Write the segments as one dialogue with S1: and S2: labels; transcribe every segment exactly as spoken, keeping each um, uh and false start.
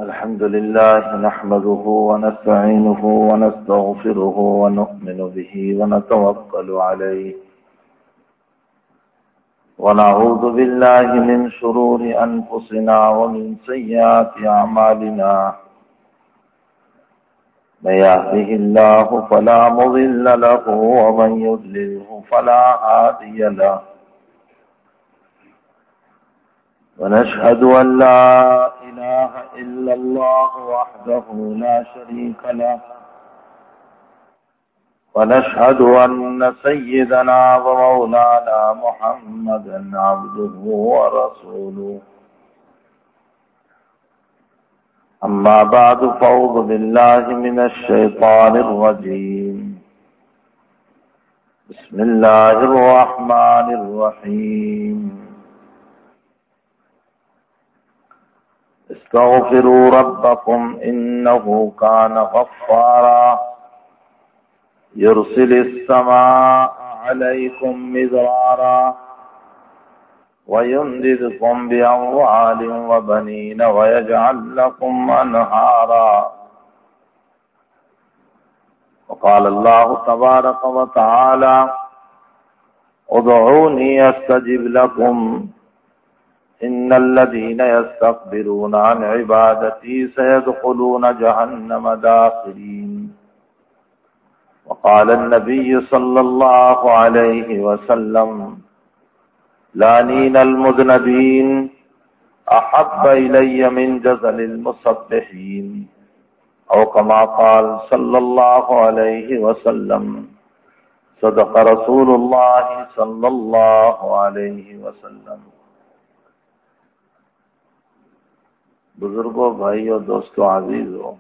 S1: الحمد لله نحمده ونستعينه ونستغفره ونؤمن به ونتوكل عليه ونعوذ بالله من شرور أنفسنا ومن سيئات أعمالنا من يهده الله فلا مضل له ومن يضلله فلا هادي له ونشهد أن لا إله إلا الله وحده لا شريك له ونشهد أن سيدنا ومولانا محمدا عبده ورسوله أما بعد فأعوذ بالله من الشيطان الرجيم بسم الله الرحمن الرحيم استغفروا ربكم إنه كان غفارا يرسل السماء عليكم مدرارا ويمددكم بأموال وبنين ويجعل لكم أنهارا وقال الله تبارك وتعالى ادعوني أستجب لكم إن الذين يستكبرون عن عبادتي سيدخلون جهنم داخرين وقال النبي صلى الله عليه وسلم لعنين المذنبين أحب إلي من جزل المسبحين أو كما قال صلى الله عليه وسلم صدق رسول الله صلى الله عليه وسلم. بزرگوں، بھائیوں، دوستوں، عزیزوں،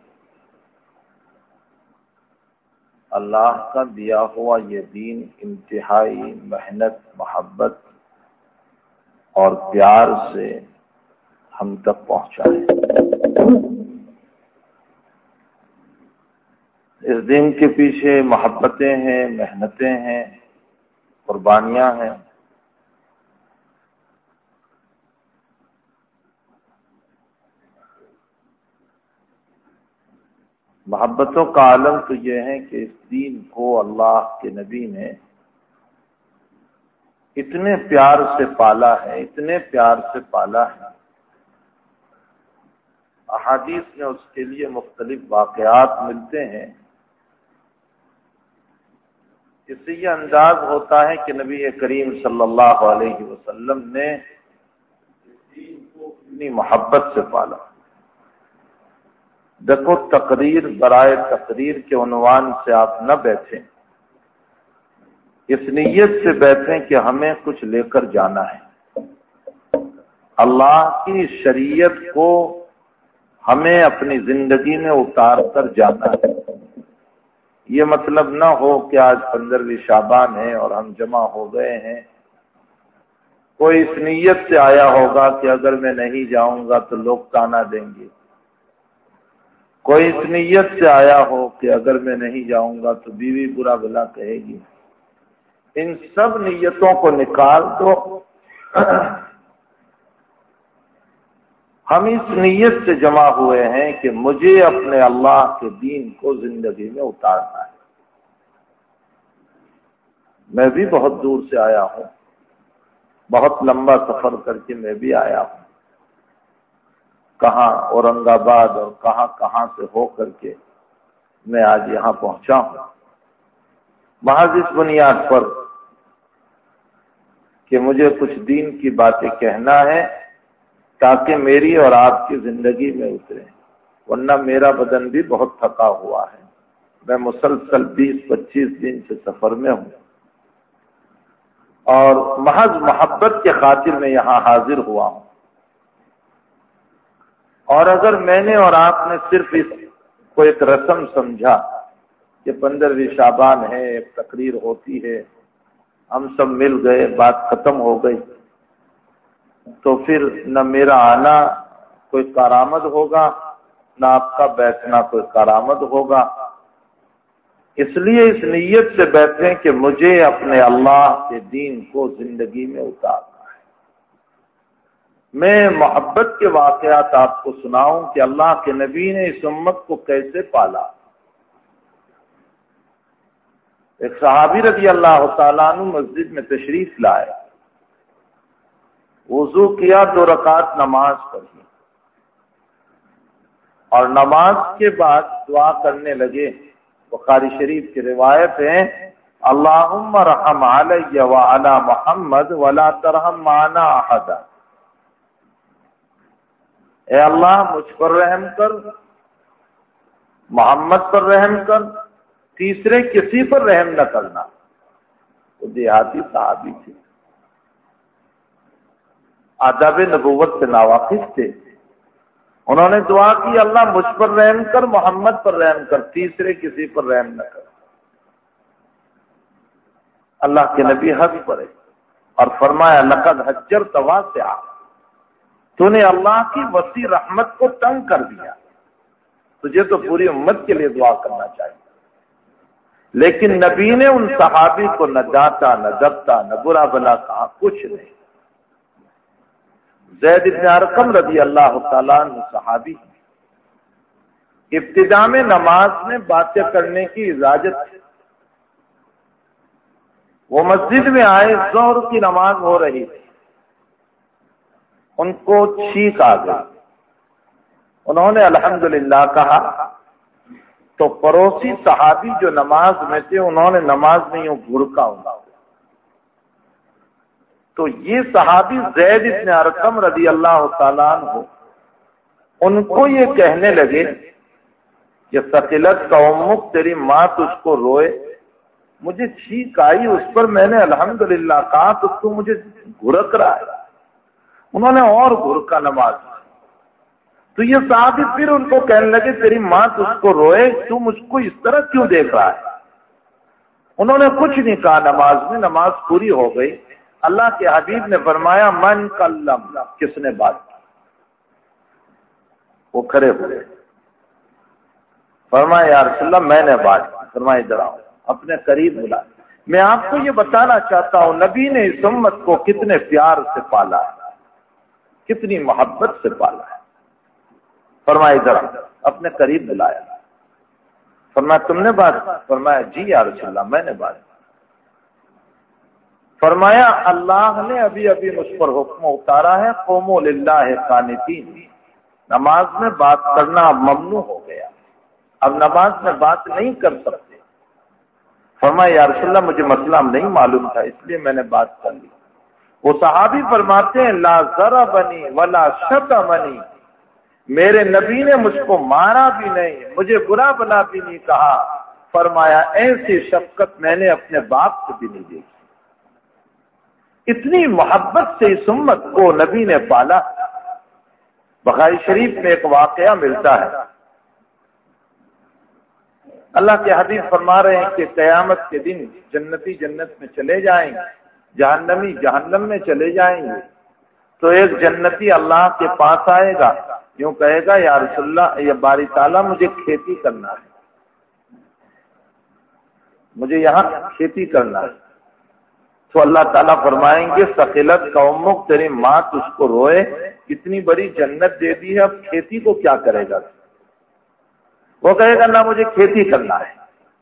S1: اللہ کا دیا ہوا یہ دین انتہائی محنت، محبت اور پیار سے ہم تک پہنچا ہے. اس دین کے پیچھے محبتیں ہیں، محنتیں ہیں، قربانیاں ہیں. محبتوں کا عالم تو یہ ہے کہ اس دین کو اللہ کے نبی نے اتنے پیار سے پالا ہے، اتنے پیار سے پالا ہے. احادیث میں اس کے لیے مختلف واقعات ملتے ہیں. اس سے یہ انداز ہوتا ہے کہ نبی کریم صلی اللہ علیہ وسلم نے اس دین کو اتنی محبت سے پالا. دیکھو، تقریر برائے تقریر کے عنوان سے آپ نہ بیٹھیں، اس نیت سے بیٹھیں کہ ہمیں کچھ لے کر جانا ہے. اللہ کی شریعت کو ہمیں اپنی زندگی میں اتار کر جانا ہے. یہ مطلب نہ ہو کہ آج پندرہویں شعبان ہے اور ہم جمع ہو گئے ہیں. کوئی اس نیت سے آیا ہوگا کہ اگر میں نہیں جاؤں گا تو لوگ تانا دیں گے. کوئی اس نیت سے آیا ہو کہ اگر میں نہیں جاؤں گا تو بیوی برا بھلا کہے گی. ان سب نیتوں کو نکال دو. ہم اس نیت سے جمع ہوئے ہیں کہ مجھے اپنے اللہ کے دین کو زندگی میں اتارنا ہے. میں بھی بہت دور سے آیا ہوں، بہت لمبا سفر کر کے میں بھی آیا ہوں. کہاں اورنگ آباد اور کہاں کہاں سے ہو کر کے میں آج یہاں پہنچا ہوں، محض اس بنیاد پر کہ مجھے کچھ دین کی باتیں کہنا ہے تاکہ میری اور آپ کی زندگی میں اترے. ورنہ میرا بدن بھی بہت تھکا ہوا ہے. میں مسلسل بیس پچیس دن سے سفر میں ہوں اور محض محبت کے خاطر میں یہاں حاضر ہوا ہوں. اور اگر میں نے اور آپ نے صرف اس کو ایک رسم سمجھا کہ پندرہویں شعبان ہے، ایک تقریر ہوتی ہے، ہم سب مل گئے، بات ختم ہو گئی، تو پھر نہ میرا آنا کوئی کارآمد ہوگا، نہ آپ کا بیٹھنا کوئی کارآمد ہوگا. اس لیے اس نیت سے بیٹھیں کہ مجھے اپنے اللہ کے دین کو زندگی میں اتارنا ہے. میں محبت کے واقعات آپ کو سناؤں کہ اللہ کے نبی نے اس امت کو کیسے پالا۔ ایک صحابی رضی اللہ تعالیٰ عنہ مسجد میں تشریف لائے، وضو کیا، دو رکعت نماز پڑھی اور نماز کے بعد دعا کرنے لگے۔ بخاری شریف کی روایت ہے، اللہم ارحم علی وعلی محمد ولا ترحم معنا احد۔ اے اللہ مجھ پر رحم کر، محمد پر رحم کر، تیسرے کسی پر رحم نہ کرنا۔ وہ دیہاتی صحابی تھے، آداب نبوت سے ناواقف تھے۔ انہوں نے دعا کی، اللہ مجھ پر رحم کر، محمد پر رحم کر، تیسرے کسی پر رحم نہ کر۔ اللہ کے نبی حج پڑے اور فرمایا، لقد حجرت واسعا، تو نے اللہ کی وسیع رحمت کو تنگ کر دیا، تجھے تو پوری امت کے لیے دعا کرنا چاہیے۔ لیکن نبی نے ان صحابی کو نہ ڈانٹا، نہ دبتا، نہ برا بلا کہا، کچھ نہیں۔ زید بن ارقم رضی اللہ تعالیٰ عنہ صحابی، ابتدا میں نماز میں باتیں کرنے کی اجازت تھی۔ وہ مسجد میں آئے، ظہر کی نماز ہو رہی تھی، ان کو چھینک آ گئی، انہوں نے الحمدللہ کہا تو پڑوسی صحابی جو نماز میں تھے انہوں نے نماز میں یوں گھڑکا ہوا، تو یہ صحابی زید بن ارقم رضی اللہ تعالیٰ عنہ ان کو یہ کہنے لگے کہ ثقلت قومک، تیری ماں تجھ کو روئے، مجھے چھینک آئی، اس پر میں نے الحمدللہ کہا تو تو مجھے گھڑک رہا ہے۔ انہوں نے اور گھڑکا نماز، تو یہ صحابی پھر ان کو کہنے لگے، تیری ماں تجھ کو روئے، تو مجھ کو اس طرح کیوں دیکھ رہا ہے؟ انہوں نے کچھ نہیں کہا نماز میں، نماز پوری ہو گئی۔ اللہ کے حبیب نے فرمایا، من کلم، کس نے بات کی؟ وہ کھڑے ہوئے، فرمایا یا رسول اللہ میں نے بات کی۔ فرمایا ادھر آؤ، اپنے قریب بلا۔ میں آپ کو یہ بتانا چاہتا ہوں نبی نے اس امت کو کتنے پیار سے پالا ہے، کتنی محبت سے پالا ہے۔ فرمایا ادھر آؤ، اپنے قریب بلایا۔ فرمایا تم نے بات کی؟ فرمایا جی یا رسول اللہ میں نے بات کی۔ فرمایا اللہ نے ابھی ابھی مجھ پر حکم اتارا ہے، قوموا للہ قانتین، نماز میں بات کرنا اب ممنوع ہو گیا، اب نماز میں بات نہیں کر سکتے۔ فرمایا یا رسول اللہ مجھے مسئلہ نہیں معلوم تھا، اس لیے میں نے بات کر لی۔ وہ صحابی فرماتے ہیں، لا ضربنی ولا شتمنی، میرے نبی نے مجھ کو مارا بھی نہیں، مجھے برا بلا بھی نہیں کہا۔ فرمایا ایسی شفقت میں نے اپنے باپ سے بھی نہیں دیکھی۔ اتنی محبت سے اس امت کو نبی نے پالا۔ بخاری شریف میں ایک واقعہ ملتا ہے، اللہ کے حبیب فرما رہے ہیں کہ قیامت کے دن جنتی جنت میں چلے جائیں گے، جہنمی جہنم میں چلے جائیں گے، تو ایک جنتی اللہ کے پاس آئے گا، یوں کہے گا یا رسول اللہ یا باری تعالیٰ مجھے کھیتی کرنا ہے، مجھے یہاں کھیتی کرنا ہے۔ تو اللہ تعالیٰ فرمائیں گے ثقلت قومک، تیری ماں تجھ کو روئے، اتنی بڑی جنت دے دی ہے، اب کھیتی کو کیا کرے گا؟ وہ کہے گا نہ مجھے کھیتی کرنا ہے۔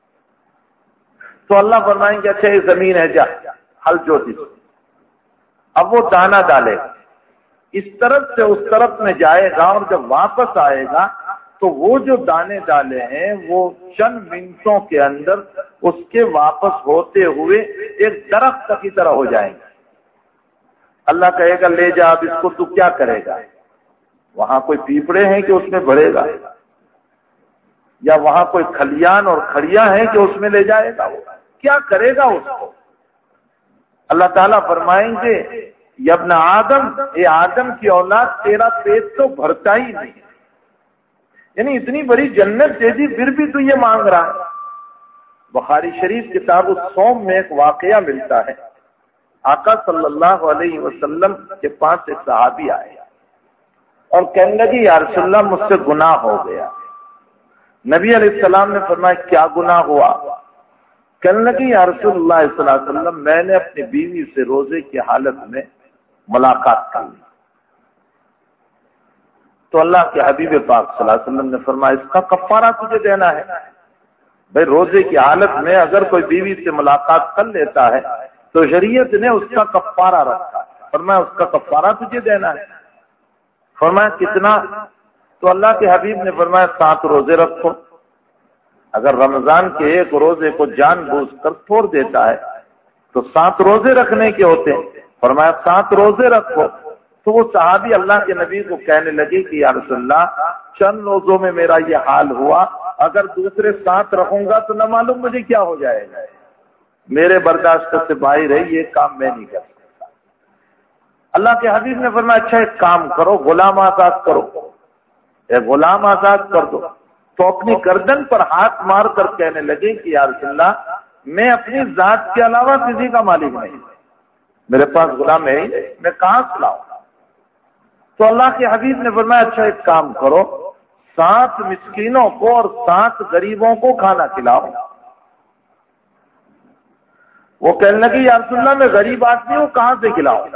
S1: تو اللہ فرمائیں گے اچھا یہ زمین ہے، جا ہل جوتی، اب وہ دانا ڈالے گا، اس طرف سے اس طرف میں جائے گا، اور جب واپس آئے گا تو وہ جو دانے ڈالے ہیں وہ چند منٹوں کے اندر اس کے واپس ہوتے ہوئے ایک درخت کی طرح ہو جائیں گے۔ اللہ کہے گا لے جا، اب اس کو تو کیا کرے گا؟ وہاں کوئی پیپڑے ہیں کہ اس میں بڑھے گا، یا وہاں کوئی کھلیان اور کھڑیاں ہیں کہ اس میں لے جائے گا؟ وہ کیا کرے گا اس کو؟ اللہ تعالیٰ فرمائیں گے یا ابن آدم، اے آدم کی اولاد، تیرا پیٹ تو بھرتا ہی نہیں، یعنی اتنی بڑی جنت دے دی پھر بھی تو یہ مانگ رہا ہے۔ بخاری شریف کتاب الصوم میں ایک واقعہ ملتا ہے، آقا صلی اللہ علیہ وسلم کے پاس ایک صحابی آئے اور کہنے لگے یا رسول اللہ مجھ سے گناہ ہو گیا۔ نبی علیہ السلام نے فرمایا کیا گناہ ہوا؟ کہنے لگے یا رسول اللہ صلی اللہ علیہ وسلم میں نے اپنی بیوی سے روزے کی حالت میں ملاقات کر لی، تو اللہ کے حبیب پاک صلی اللہ علیہ وسلم نے فرمایا اس کا کفارہ تجھے دینا ہے. بھائی روزے کی حالت میں اگر کوئی بیوی سے ملاقات کر لیتا ہے تو شریعت نے اس کا کفارہ رکھا. فرمایا اس کا کفارہ تجھے دینا ہے. فرمایا کتنا؟ تو اللہ کے حبیب نے فرمایا سات روزے رکھو. اگر رمضان کے ایک روزے کو جان بوجھ کر چھوڑ دیتا ہے تو سات روزے رکھنے کے ہوتے ہیں. فرمایا سات روزے رکھو. تو وہ صحابی اللہ کے نبی کو کہنے لگے کہ یا رسول اللہ چند روزوں میں میرا یہ حال ہوا, اگر دوسرے سات رکھوں گا تو نہ معلوم مجھے کیا ہو جائے گا. میرے برداشت سے باہر ہے, یہ کام میں نہیں کر سکتا. اللہ کے حبیب نے فرمایا اچھا ایک کام کرو, غلام آزاد کرو. ایک غلام آزاد کر دو. تو اپنی گردن پر ہاتھ مار کر کہنے لگے کہ یا رسول اللہ میں اپنی ذات کے علاوہ کسی کا مالک نہیں, میرے پاس غلام ہے ہی نہیں, میں کہاں سے لاؤں. تو اللہ کے حبیب نے فرمایا اچھا ایک کام کرو, سات مسکینوں کو اور سات غریبوں کو کھانا کھلاؤ. وہ کہنے لگے یا رسول اللہ میں غریب آدمی ہوں, کہاں سے کھلاؤں.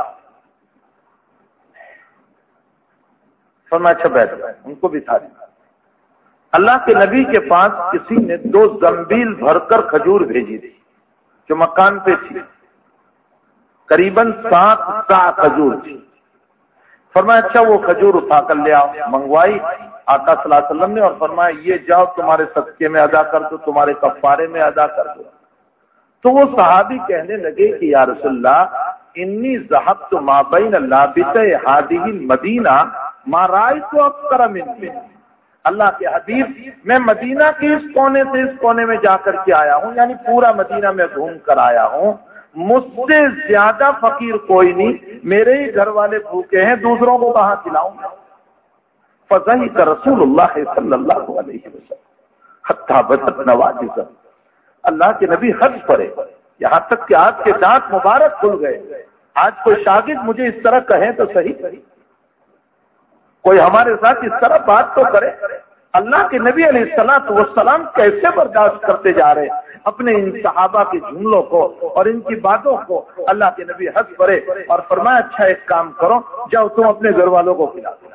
S1: فرمایا اچھا بیٹھ گئے, ان کو بٹھا دیا. اللہ کے نبی کے پاس کسی نے دو زنبیل بھر کر کھجور بھیجی تھی جو مکان پہ تھی, قریباً سات سا کھجور تھی. فرمایا اچھا وہ کھجور اٹھا کر لے آؤ. منگوائی آقا صلی اللہ علیہ وسلم نے اور فرمایا یہ جاؤ تمہارے صدقے میں ادا کر دو, تمہارے کفارے میں ادا کر دو. تو وہ صحابی کہنے لگے کہ یا رسول اللہ انی ذهبت ما بین لابط هذه المدینہ ما رأیت اکثر منی. اللہ کے حبیب میں مدینہ کے اس کونے سے اس کونے میں جا کر کے آیا ہوں, یعنی پورا مدینہ میں گھوم کر آیا ہوں, مجھ سے زیادہ فقیر کوئی نہیں, میرے ہی گھر والے بھوکے ہیں, دوسروں کو کہاں کھلاؤں. فضحک رسول اللہ صلی اللہ علیہ وسلم حتی بدت نواجذہ. اللہ کے نبی ہنس پڑے, یہاں تک کہ آپ کے دانت مبارک کھل گئے. آج کوئی شاگرد مجھے اس طرح کہے تو صحیح, کوئی ہمارے ساتھ اس طرح بات تو کرے. اللہ کے نبی علیہ الصلوۃ والسلام کیسے برداشت کرتے جا رہے اپنے ان صحابہ کے جملوں کو اور ان کی باتوں کو. اللہ کے نبی ہنس پڑے اور فرمایا اچھا ایک کام کرو, جاؤ تم اپنے گھر والوں کو کھلا دو.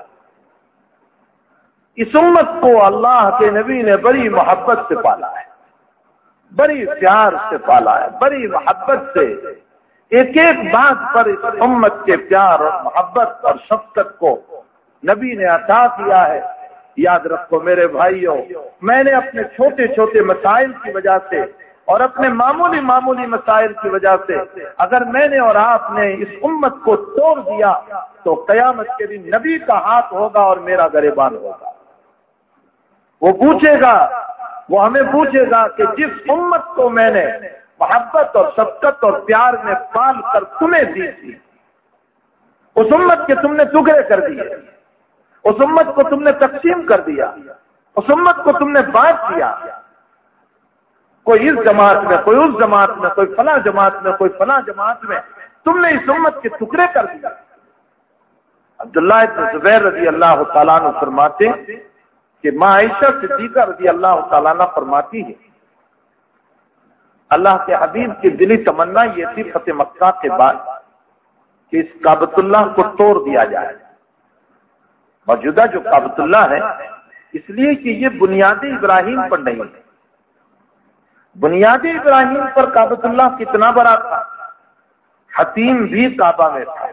S1: اس امت کو اللہ کے نبی نے بڑی محبت سے پالا ہے, بڑی پیار سے پالا ہے, بڑی محبت سے. ایک ایک بات پر اس امت کے پیار اور محبت اور شفقت کو نبی نے عطا کیا ہے. یاد رکھو میرے بھائیوں, میں نے اپنے چھوٹے چھوٹے مسائل کی وجہ سے اور اپنے معمولی معمولی مسائل کی وجہ سے اگر میں نے اور آپ نے اس امت کو توڑ دیا تو قیامت کے دن نبی کا ہاتھ ہوگا اور میرا گریبان ہوگا. وہ پوچھے گا, وہ ہمیں پوچھے گا کہ جس امت کو میں نے محبت اور شفقت اور پیار میں پال کر تمہیں دی تھی, اس امت کے تم نے ٹکڑے کر دیے, اس امت کو تم نے تقسیم کر دیا, اس امت کو تم نے بانٹ دیا. کوئی اس جماعت میں, کوئی اس جماعت میں, کوئی فلاں جماعت میں, کوئی فلاں جماعت میں, تم نے اس امت کے ٹکڑے کر دیا. عبداللہ ابن زبیر رضی اللہ تعالیٰ عنہ فرماتے کہ ماں عائشہ صدیقہ رضی اللہ تعالیٰ عنہ فرماتی ہے اللہ کے حبیب کی دلی تمنا یہ تھی فتح مکہ کے بعد کہ اس کعبۃ اللہ کو توڑ دیا جائے. موجودہ جو کعبۃ اللہ ہے اس لیے کہ یہ بنیادی ابراہیم پر نہیں ہے. بنیادی ابراہیم پر کعبۃ اللہ کتنا بڑا تھا, حتیم بھی کعبہ میں تھا,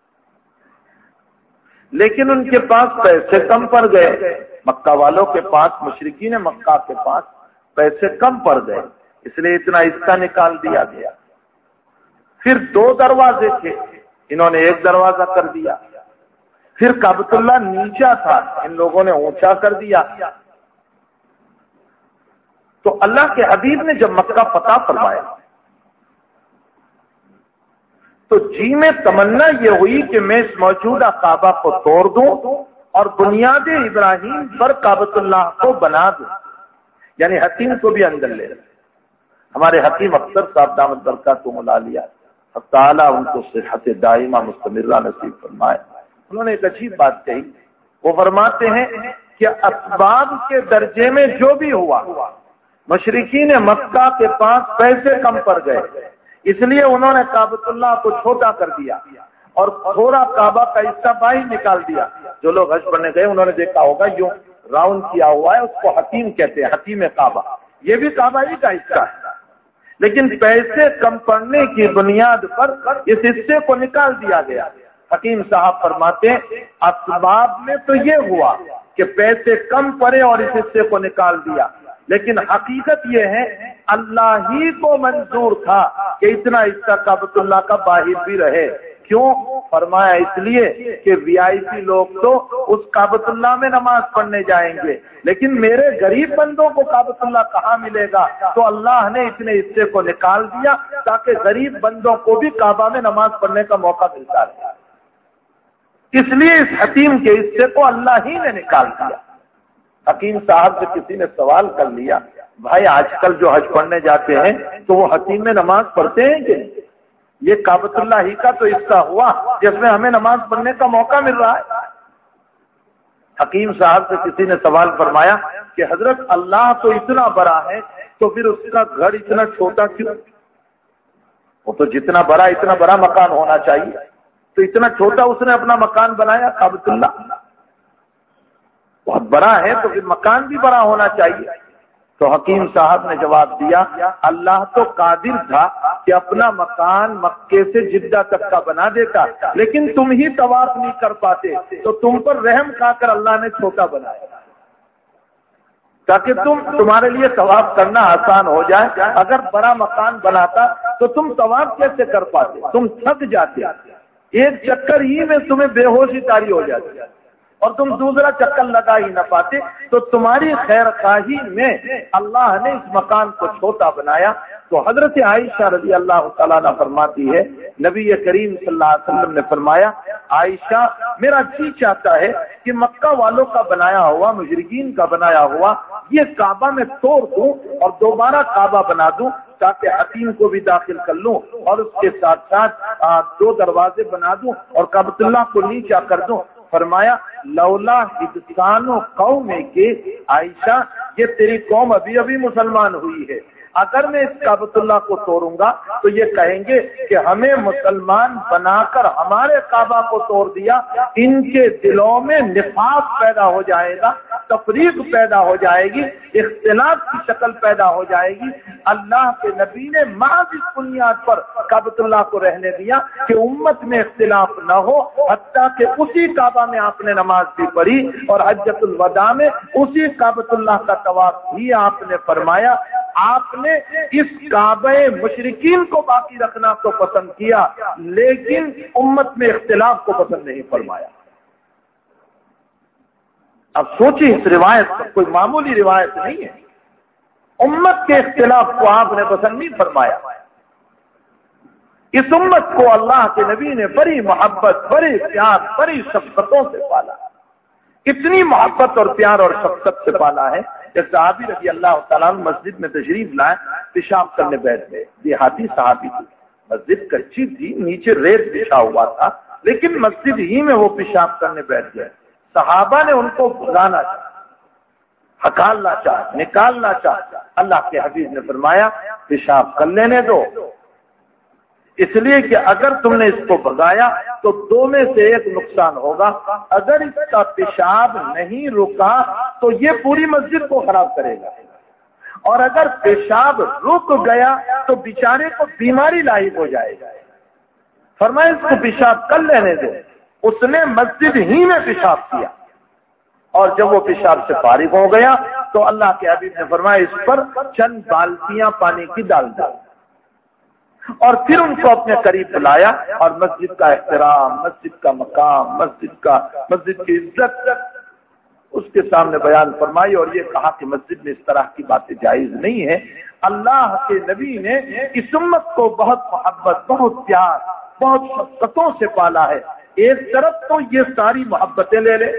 S1: لیکن ان کے پاس پیسے کم پڑ گئے. مکہ والوں کے پاس, مشرکین مکہ کے پاس پیسے کم پڑ گئے, اس لیے اتنا حصہ نکال دیا گیا. پھر دو دروازے تھے, انہوں نے ایک دروازہ کر دیا. پھر کعبۃ اللہ نیچا تھا, ان لوگوں نے اونچا کر دیا. تو اللہ کے حبیب نے جب مکہ فتح فرمایا تو جی میں تمنا یہ ہوئی کہ میں اس موجودہ کعبہ کو توڑ دوں اور بنیاد ابراہیم پر کعبۃ اللہ کو بنا دوں, یعنی حتیم کو بھی اندر لے رہے. ہمارے حکیم اختر صاحب دامت برکاتہم العالیہ تعالیٰ ان کو صحت دائمہ مستمرہ نصیب فرمائے. انہوں نے ایک عجیب بات کہی. وہ فرماتے ہیں کہ اسباب کے درجے میں جو بھی ہوا, مشرکین مکہ کے پاس پیسے کم پڑ گئے, اس لیے انہوں نے کعبۃ اللہ کو چھوٹا کر دیا. اور تھوڑا کعبہ کا حصہ باہر نکال دیا. جو لوگ حج پڑھنے گئے انہوں نے دیکھا ہوگا یوں راؤنڈ کیا ہوا ہے، اس کو حتیم کہتے ہیں، حتیم کعبہ. یہ بھی کعبہ ہی کا حصہ ہے، لیکن پیسے کم پڑنے کی بنیاد پر اس حصے کو نکال دیا گیا. حکیم صاحب فرماتے ہیں اسباب میں تو یہ ہوا کہ پیسے کم پڑے اور اس حصے کو نکال دیا، لیکن حقیقت یہ ہے اللہ ہی کو منظور تھا کہ اتنا حصہ کعبۃ اللہ کا باہر بھی رہے. کیوں؟ فرمایا اس لیے کہ وی آئی پی لوگ تو اس کعبۃ اللہ میں نماز پڑھنے جائیں گے، لیکن میرے غریب بندوں کو کعبۃ اللہ کہاں ملے گا؟ تو اللہ نے اتنے حصے کو نکال دیا تاکہ غریب بندوں کو بھی کعبہ میں نماز پڑھنے کا موقع ملتا رہے. اس لیے اس حتیم کے حصے کو اللہ ہی نے نکال دیا. حکیم صاحب سے کسی نے سوال کر لیا، بھائی آج کل جو حج پڑھنے جاتے ہیں تو وہ حتیم میں نماز پڑھتے ہیں کہ نہیں؟ یہ کعبۃ اللہ ہی کا تو حصہ ہوا جس میں ہمیں نماز پڑھنے کا موقع مل رہا ہے. حکیم صاحب سے کسی نے سوال فرمایا کہ حضرت اللہ تو اتنا بڑا ہے تو پھر اس کا گھر اتنا چھوٹا کیوں؟ وہ تو جتنا بڑا اتنا بڑا مکان ہونا چاہیے، تو اتنا چھوٹا اس نے اپنا مکان بنایا. کعبۃ اللہ بہت بڑا ہے تو پھر مکان بھی بڑا ہونا چاہیے. تو حکیم صاحب نے جواب دیا اللہ تو قادر تھا کہ اپنا مکان مکے سے جدہ تک کا بنا دیتا، لیکن تم ہی طواف نہیں کر پاتے تو تم پر رحم کھا کر اللہ نے چھوٹا بنایا تاکہ تم تمہارے لیے طواف کرنا آسان ہو جائے. اگر بڑا مکان بناتا تو تم طواف کیسے کر پاتے؟ تم تھک جاتے، ایک چکر ہی میں تمہیں بے ہوشی طاری ہو جاتی اور تم دوسرا چکر لگا ہی نہ پاتے. تو تمہاری خیر خواہی میں اللہ نے اس مکان کو چھوٹا بنایا. تو حضرت عائشہ رضی اللہ تعالیٰ عنہ فرماتی ہے نبی کریم صلی اللہ علیہ وسلم نے فرمایا عائشہ میرا جی چاہتا ہے کہ مکہ والوں کا بنایا ہوا، مشرکین کا بنایا ہوا یہ کعبہ میں توڑ دوں اور دوبارہ کعبہ بنا دوں تاکہ حتیم کو بھی داخل کر لوں اور اس کے ساتھ ساتھ دو دروازے بنا دوں اور کعبۃ اللہ کو نیچا کر دوں. فرمایا لولا ہدسان و قوم کے عائشہ یہ تیری قوم ابھی ابھی مسلمان ہوئی ہے، اگر میں اس کعبۃ اللہ کو توڑوں گا تو یہ کہیں گے کہ ہمیں مسلمان بنا کر ہمارے کعبہ کو توڑ دیا. ان کے دلوں میں نفاق پیدا ہو جائے گا، تفریق پیدا ہو جائے گی، اختلاف کی شکل پیدا ہو جائے گی. اللہ کے نبی نے محض اس بنیاد پر کعبۃ اللہ کو رہنے دیا کہ امت میں اختلاف نہ ہو، حتیٰ کہ اسی کعبہ میں آپ نے نماز بھی پڑھی اور حجۃ الوداع میں اسی کعبۃ اللہ کا طواف بھی آپ نے فرمایا. آپ نے اس کعبہ مشرکین کو باقی رکھنا تو پسند کیا لیکن امت میں اختلاف کو پسند نہیں فرمایا. اب سوچیں اس روایت پر، کوئی معمولی روایت نہیں ہے. امت کے اختلاف کو آپ نے پسند نہیں فرمایا. اس امت کو اللہ کے نبی نے بڑی محبت، بڑی پیار، بڑی شفقتوں سے پالا. اتنی محبت اور پیار اور شفقت سے پالا ہے کہ صحابی رضی اللہ تعالیٰ مسجد میں تشریف لائے، پیشاب کرنے بیٹھ گئے. دیہاتی صحابی تھی، مسجد کچی تھی، نیچے ریت بچھا ہوا تھا، لیکن مسجد ہی میں وہ پیشاب کرنے بیٹھ گئے. صحابہ نے ان کو بھگانا چاہا، ہکالنا چاہا، نکالنا چاہا. اللہ کے حبیب نے فرمایا پیشاب کر لینے دو، اس لیے کہ اگر تم نے اس کو بھگایا تو دو میں سے ایک نقصان ہوگا. اگر اس کا پیشاب نہیں رکا تو یہ پوری مسجد کو خراب کرے گا، اور اگر پیشاب رک گیا تو بیچارے کو بیماری لاحق ہو جائے گا. فرمایا اس کو پیشاب کر لینے دو. اس نے مسجد ہی میں پیشاب کیا اور جب وہ پیشاب سے فارغ ہو گیا تو اللہ کے حبیب نے فرمایا اس پر چند بالٹیاں پانی کی ڈال ڈال، اور پھر ان کو اپنے قریب بلایا اور مسجد کا احترام، مسجد کا مقام، مسجد کا مسجد کی عزت اس کے سامنے بیان فرمائی اور یہ کہا کہ مسجد میں اس طرح کی باتیں جائز نہیں ہے. اللہ کے نبی نے اس امت کو بہت محبت، بہت پیار، بہت شفقتوں سے پالا ہے. ایک طرف تو یہ ساری محبتیں لے لے،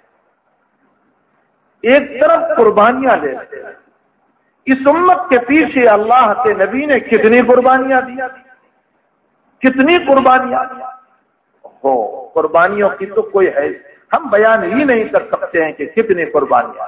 S1: ایک طرف قربانیاں لے لے. اس امت کے پیچھے اللہ کے نبی نے کتنی قربانیاں دی، کتنی قربانیاں ہو. قربانیوں کی تو کوئی ہے، ہم بیان ہی نہیں کر سکتے ہیں کہ کتنی قربانیاں.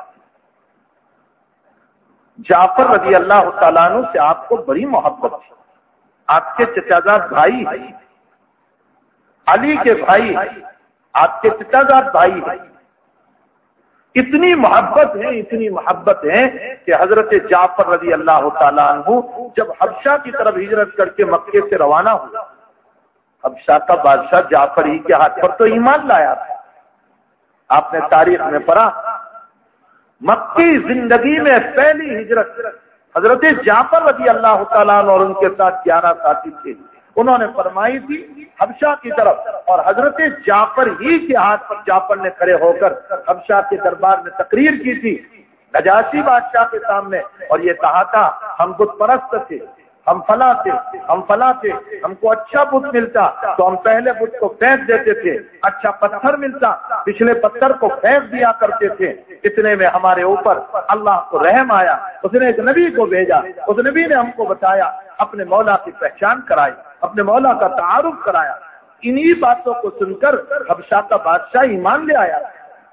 S1: جعفر رضی اللہ تعالیٰ عنہ سے آپ کو بڑی محبت تھی، آپ کے چچا زاد بھائی ہیں. علی کے بھائی، آپ کے چچازاد بھائی ہیں، اتنی محبت ہے اتنی محبت ہے کہ حضرت جعفر رضی اللہ تعالیٰ عنہ جب حبشہ کی طرف ہجرت کر کے مکے سے روانہ ہوا، حبشہ کا بادشاہ جعفر ہی کے ہاتھ پر تو ایمان لایا تھا۔ آپ نے تاریخ میں پڑھا، مکی زندگی میں پہلی ہجرت حضرت جعفر رضی اللہ تعالیٰ عنہ اور ان کے ساتھ گیارہ ساتھی تھے، انہوں نے فرمائی تھی حبشہ کی طرف، اور حضرت جعفر ہی کے ہاتھ پر جعفر نے کھڑے ہو کر حبشہ کے دربار میں تقریر کی تھی نجاشی بادشاہ کے سامنے، اور یہ کہا تھا ہم بت پرست تھے، ہم فلاں تھے ہم فلاں تھے، ہم کو اچھا بت ملتا تو ہم پہلے بت کو پھینک دیتے تھے، اچھا پتھر ملتا پچھلے پتھر کو پھینک دیا کرتے تھے۔ اتنے میں ہمارے اوپر اللہ کو رحم آیا، اس نے ایک نبی کو بھیجا، اس نبی نے ہم کو بتایا، اپنے مولا کی پہچان کرائی، اپنے مولا کا تعارف کرایا۔ انہی باتوں کو سن کر حبشہ کا بادشاہ ایمان لے آیا۔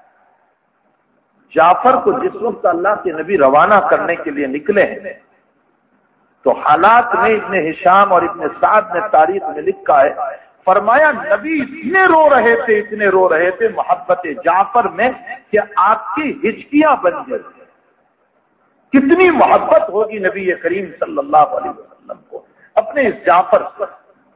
S1: جعفر کو جس وقت اللہ کے نبی روانہ کرنے کے لیے نکلے ہیں تو حالات میں ابن ہشام اور ابن سعد نے تاریخ میں لکھا ہے، فرمایا نبی اتنے رو رہے تھے اتنے رو رہے تھے محبت جعفر میں کہ آپ کی ہچکیاں بن گئی۔ کتنی محبت ہوگی نبی کریم صلی اللہ علیہ وسلم کو اپنے اس جعفر پر۔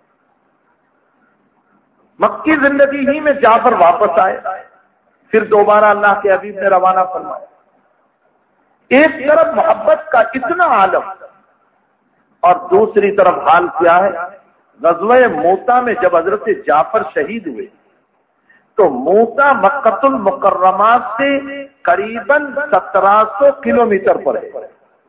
S1: مکی زندگی ہی میں جعفر واپس آئے، پھر دوبارہ اللہ کے حبیب نے روانہ فرمایا۔ ایک طرف محبت کا اتنا عالم اور دوسری طرف حال کیا ہے، غزوہ موتا میں جب حضرت جعفر شہید ہوئے تو موتا مکۃ المکرمہ سے قریباً سترہ سو کلو میٹر پر ہے،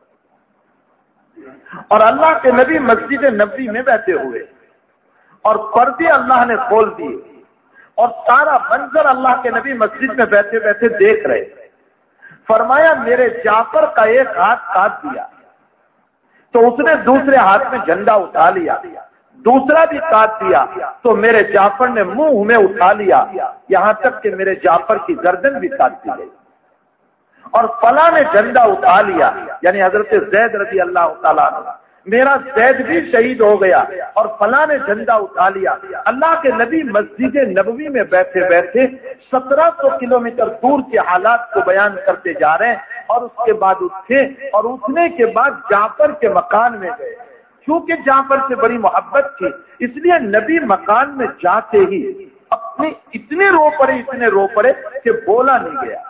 S1: اور اللہ کے نبی مسجد نبوی میں بیٹھے ہوئے اور پردے اللہ نے کھول دیے، اور سارا منظر اللہ کے نبی مسجد میں بیٹھے بیٹھے دیکھ رہے۔ فرمایا میرے جعفر کا ایک ہاتھ کاٹ دیا تو اس نے دوسرے ہاتھ میں جھنڈا اٹھا لیا، دوسرا بھی کاٹ دیا تو میرے جعفر نے منہ میں اٹھا لیا، یہاں تک کہ میرے جعفر کی گردن بھی کاٹ دی گئی، اور فلاں نے جھنڈا اٹھا لیا، یعنی حضرت زید رضی اللہ تعالیٰ عنہ، میرا زید بھی شہید ہو گیا اور فلاں نے جھنڈا اٹھا لیا۔ اللہ کے نبی مسجد نبوی میں بیٹھے بیٹھے سترہ سو کلو میٹر دور کے حالات کو بیان کرتے جا رہے ہیں، اور اس کے بعد اٹھے اور اٹھنے کے بعد جعفر کے مکان میں گئے۔ کیونکہ جعفر سے بڑی محبت تھی اس لیے نبی مکان میں جاتے ہی اپنے اتنے رو پڑے اتنے رو پڑے کہ بولا نہیں گیا۔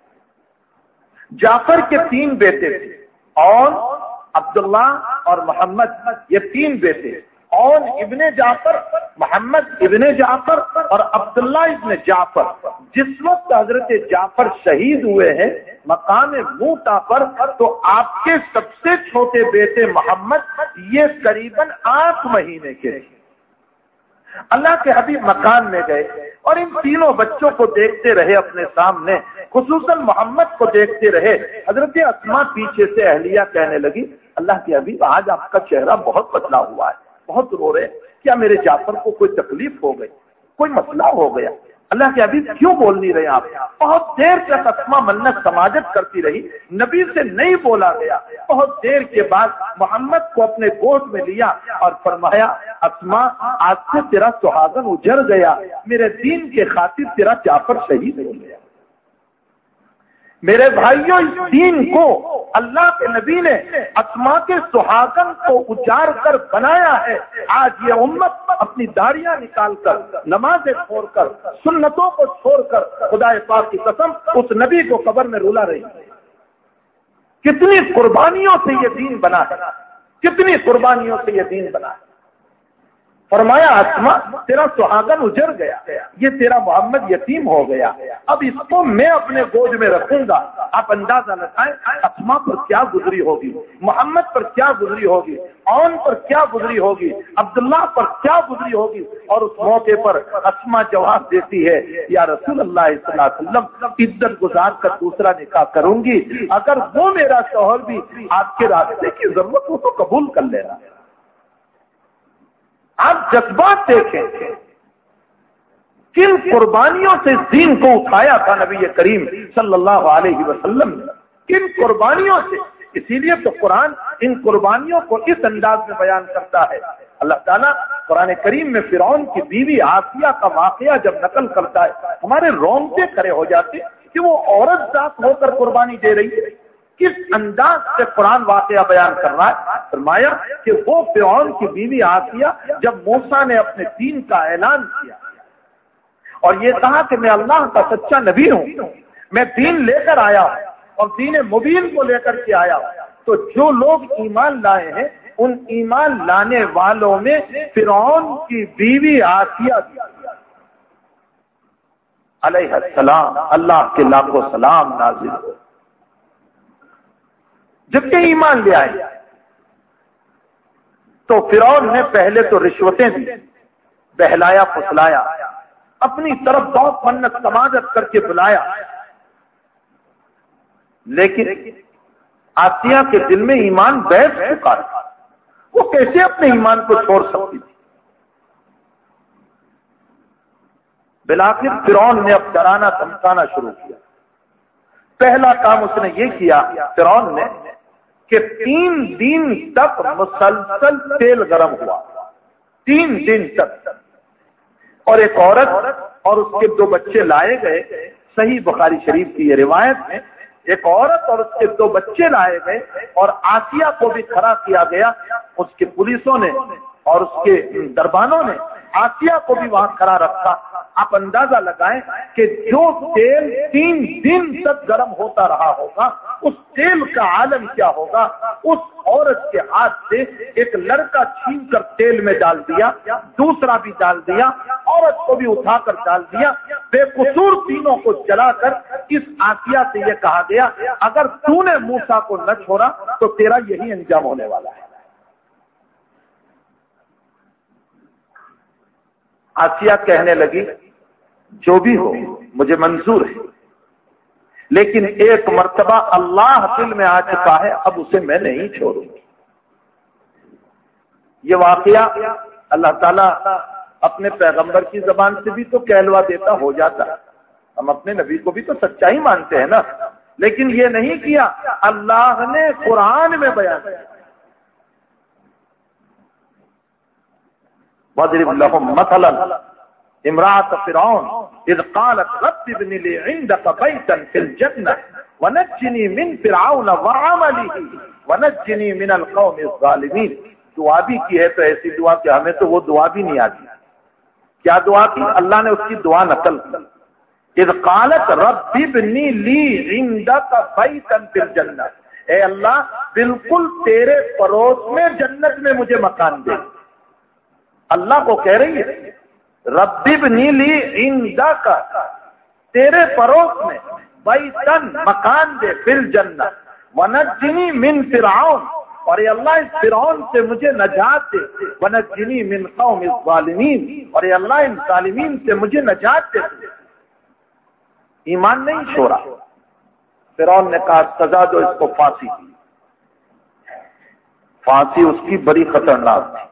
S1: جعفر کے تین بیٹے تھے، اور عبداللہ اور محمد، یہ تین بیٹے، اور ابن جعفر، محمد ابن جعفر اور عبداللہ ابن جعفر۔ جس وقت حضرت جعفر شہید ہوئے ہیں مقام موتا پر، تو آپ کے سب سے چھوٹے بیٹے محمد یہ قریباً آٹھ مہینے کے تھے۔ اللہ کے حبیب مکان میں گئے اور ان تینوں بچوں کو دیکھتے رہے اپنے سامنے، خصوصاً محمد کو دیکھتے رہے۔ حضرت اسماء پیچھے سے اہلیہ کہنے لگی اللہ کے حبیب آج آپ کا چہرہ بہت بدلا ہوا ہے، بہت رو رہے، کیا میرے جعفر کو کوئی تکلیف ہو گئی، کوئی مسئلہ ہو گیا؟ اللہ کے حبیب کیوں بول نہیں رہے آپ؟ بہت دیر تک اسماء منت سماجت کرتی رہی، نبی سے نہیں بولا گیا۔ بہت دیر کے بعد محمد کو اپنے گود میں لیا اور فرمایا اسماء آج سے تیرا سہاگن اجڑ گیا، میرے دین کے خاطر تیرا جعفر شہید ہو گیا۔ میرے بھائیوں، اس دین کو اللہ کے نبی نے اسماء کے سہاگن کو اجاڑ کر بنایا ہے۔ آج یہ امت اپنی داڑیاں نکال کر، نمازیں چھوڑ کر، سنتوں کو چھوڑ کر، خدا پاک کی قسم اس نبی کو قبر میں رلا رہی ہے۔ کتنی قربانیوں سے یہ دین بنا ہے، کتنی قربانیوں سے یہ دین بنا ہے۔ فرمایا اسماء تیرا سہاگن اجڑ گیا، یہ تیرا محمد یتیم ہو گیا، اب اس کو میں اپنے گود میں رکھوں گا۔ آپ اندازہ لگائیں اسماء پر کیا گزری ہوگی، محمد پر کیا گزری ہوگی، اون پر کیا گزری ہوگی، عبداللہ پر کیا گزری ہوگی۔ اور اس موقع پر اسماء جواب دیتی ہے یا رسول اللہ صلی اللہ علیہ وسلم عزت گزار کر دوسرا نکاح کروں گی، اگر وہ میرا شوہر بھی آپ کے راستے کی ضرورت ہو تو قبول کر لینا۔ آپ جذبات دیکھیں کن قربانیوں سے اس دین کو اٹھایا تھا نبی کریم صلی اللہ علیہ وسلم نے، کن قربانیوں سے۔ اسی لیے تو قرآن ان قربانیوں کو اس انداز میں بیان کرتا ہے۔ اللہ تعالیٰ قرآن کریم میں فرعون کی بیوی آسیہ کا واقعہ جب نقل کرتا ہے ہمارے رونگٹے کھڑے ہو جاتے کہ وہ عورت ذات ہو کر قربانی دے رہی ہے. کس انداز سے قرآن واقعہ بیان کر رہا ہے. فرمایا کہ وہ فرعون کی بیوی آسیہ جب موسیٰ نے اپنے دین کا اعلان کیا اور یہ کہا کہ میں اللہ کا سچا نبی ہوں, میں دین لے کر آیا ہوں اور دین مبین کو لے کر کے آیا ہوں, تو جو لوگ ایمان لائے ہیں ان ایمان لانے والوں میں فرعون کی بیوی آسیہ علیہ السلام اللہ کے لاکھوں سلام نازل ہو. جب کہ ایمان لے آئے تو فرعون نے پہلے تو رشوتیں دی, بہلایا پھسلایا, اپنی طرف بہت منت سماجت کر کے بلایا, لیکن آسیہ کے دل میں ایمان بیٹھ چکا تھا. وہ کیسے اپنے ایمان کو چھوڑ سکتی تھی؟ بالآخر فرعون نے اب ڈرانا دھمکانا شروع کیا. پہلا کام اس نے یہ کیا فرعون نے کہ تین دن تک مسلسل تیل گرم ہوا, تین دن تک, اور ایک عورت اور اس کے دو بچے لائے گئے. صحیح بخاری شریف کی یہ روایت میں ایک عورت اور اس کے دو بچے لائے گئے اور آسیہ کو بھی کھڑا کیا گیا. اس کے پولیسوں نے اور اس کے دربانوں نے آسیہ کو بھی وہاں کھڑا رکھا. آپ اندازہ لگائیں کہ جو تیل تین دن تک گرم ہوتا رہا ہوگا اس تیل کا عالم کیا ہوگا. اس عورت کے ہاتھ سے ایک لڑکا چھین کر تیل میں ڈال دیا, دوسرا بھی ڈال دیا, عورت کو بھی اٹھا کر ڈال دیا. بے قصور تینوں کو جلا کر اس آسیہ سے یہ کہا گیا اگر تو نے موسیٰ کو نہ چھوڑا تو تیرا یہی انجام ہونے والا ہے. آسیہ کہنے لگی جو بھی ہو مجھے منظور ہے, لیکن ایک مرتبہ اللہ دل میں آ چکا ہے, اب اسے میں نہیں چھوڑوں گی. یہ واقعہ اللہ تعالیٰ اپنے پیغمبر کی زبان سے بھی تو کہلوا دیتا ہو جاتا. ہم اپنے نبی کو بھی تو سچائی مانتے ہیں نا, لیکن یہ نہیں کیا, اللہ نے قرآن میں بیان کیا. وَاضْرِبْ لَهُمْ مَثَلًا امرأة فرعون اذ قالت رب ابن لي عندك بيتا في الجنة ونجني من فرعون وعمله ونجني من القوم الظالمين. دعا بھی کی ہے تو ایسی دعا کہ ہمیں تو وہ دعا بھی نہیں آتی. کیا دعا کی؟ اللہ نے اس کی دعا نقل کی. اذ قالت رب ابن لي عندك بيتا في الجنة, اے اللہ بالکل تیرے پڑوس میں جنت میں مجھے مکان دے. اللہ کو کہہ رہی ہے رب ابنی لی عندک, تیرے پڑوس میں, بیتن مکان دے, فل جنت, ونجنی من فرعون, اور اے اللہ اس فرعون سے مجھے نجات دے, ونجنی من قوم الظالمین, اور اے اللہ ان ظالمین سے مجھے نجات دے. ایمان نہیں چھوڑا. فرعون نے کہا سزا دو اس کو پھانسی کی. پھانسی اس کی بڑی خطرناک تھی,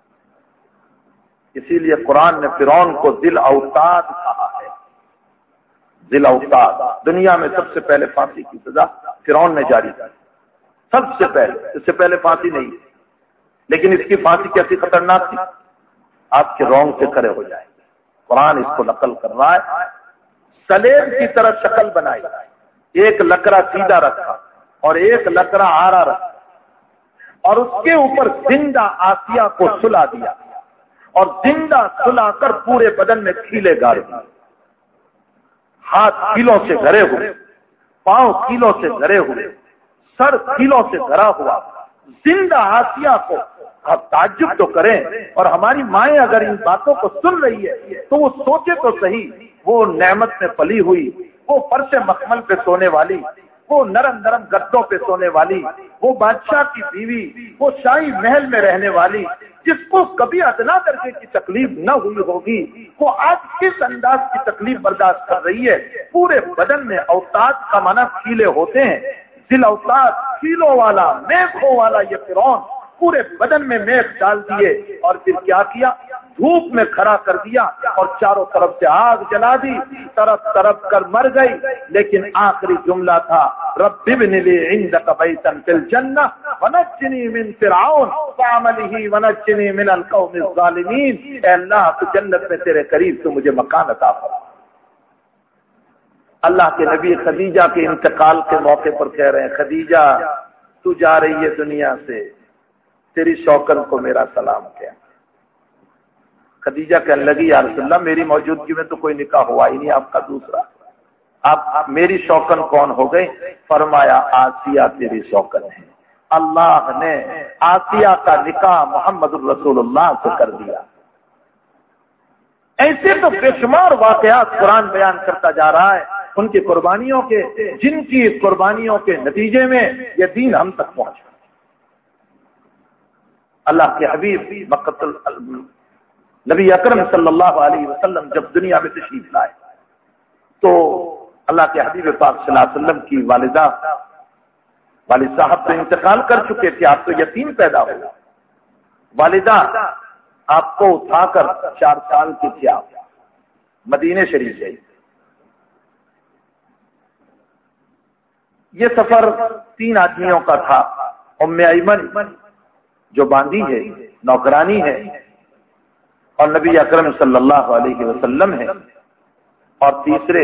S1: اسی لیے قرآن نے فرعون کو ذل اوتاد کہا ہے. ذل اوتاد, دنیا میں سب سے پہلے پھانسی کی سزا فرعون نے جاری کی, سب سے پہلے. اس سے پہلے پھانسی نہیں, لیکن اس کی پھانسی کیسی خطرناک تھی آپ کے رونگ سے کھڑے ہو جائیں. قرآن اس کو نقل کر رہا ہے. سلیب کی طرح شکل بنائی, ایک لکڑا سیدھا رکھا اور ایک لکڑا آرا رکھا, اور اس کے اوپر زندہ آسیہ کو سلا دیا اور زندہ سلا کر پورے بدن میں کیلے گاڑ دیے. ہاتھ کیلوں سے گھرے ہوئے, پاؤں کیلوں سے گھرے ہوئے, سر کیلوں سے گھرا ہوا زندہ آسیہ کو. آپ تعجب تو کریں, اور ہماری مائیں اگر ان باتوں کو سن رہی ہے تو وہ سوچے تو صحیح, وہ نعمت میں پلی ہوئی, وہ فرش مخمل پہ سونے والی, وہ نرم نرم گدوں پہ سونے والی, وہ بادشاہ کی بیوی, وہ شاہی محل میں رہنے والی جس کو کبھی ادنا درجے کی تکلیف نہ ہوئی ہوگی, وہ آج کس انداز کی تکلیف برداشت کر رہی ہے. پورے بدن میں اوتاد کا معنی کیلے ہوتے ہیں. دل اوتاد, کیلوں والا, میخوں والا یہ فرعون پورے بدن میں میخ ڈال دیے, اور پھر کیا کیا؟ دھوپ میں کھڑا کر دیا اور چاروں طرف سے آگ جلا دی، طرف طرف کر مر گئی، لیکن آخری جملہ تھا رب ابن لی عندک بیتا فی الجنہ ونجنی من فرعون وعملہ ونجنی من القوم الظالمین، اے اللہ تو جنت میں تیرے قریب تو مجھے مکان عطا فرما۔ اللہ کے نبی خدیجہ کے انتقال کے موقع پر کہہ رہے ہیں خدیجہ تو جا رہی ہے دنیا سے، تیری شوکن کو میرا سلام کیا۔ خدیجہ کہنے لگی یا رسول اللہ میری موجودگی میں تو کوئی نکاح ہوا ہی نہیں آپ کا دوسرا، آپ میری شوکن کون ہو گئی؟ فرمایا آسیہ تیری شوکن ہے، اللہ نے آسیہ کا نکاح محمد الرسول اللہ سے کر دیا۔ ایسے تو بے شمار واقعات قرآن بیان کرتا جا رہا ہے ان کی قربانیوں کے، جن کی قربانیوں کے نتیجے میں یہ دین ہم تک پہنچا۔ اللہ کے حبیب مکہ نبی اکرم صلی اللہ علیہ وسلم جب دنیا میں تشریف لائے تو اللہ کے حبیب پاک صلی اللہ علیہ وسلم کی والدہ والد صاحب تو انتقال کر چکے تھے، آپ تو یتیم پیدا ہوئے، والدہ آپ کو اٹھا کر چار سال کی تھی، آپ مدینے شریف گئی۔ یہ سفر تین آدمیوں کا تھا، ام ایمن جو باندی ہے نوکرانی ہے اور نبی اکرم صلی اللہ علیہ وسلم ہے، اور تیسرے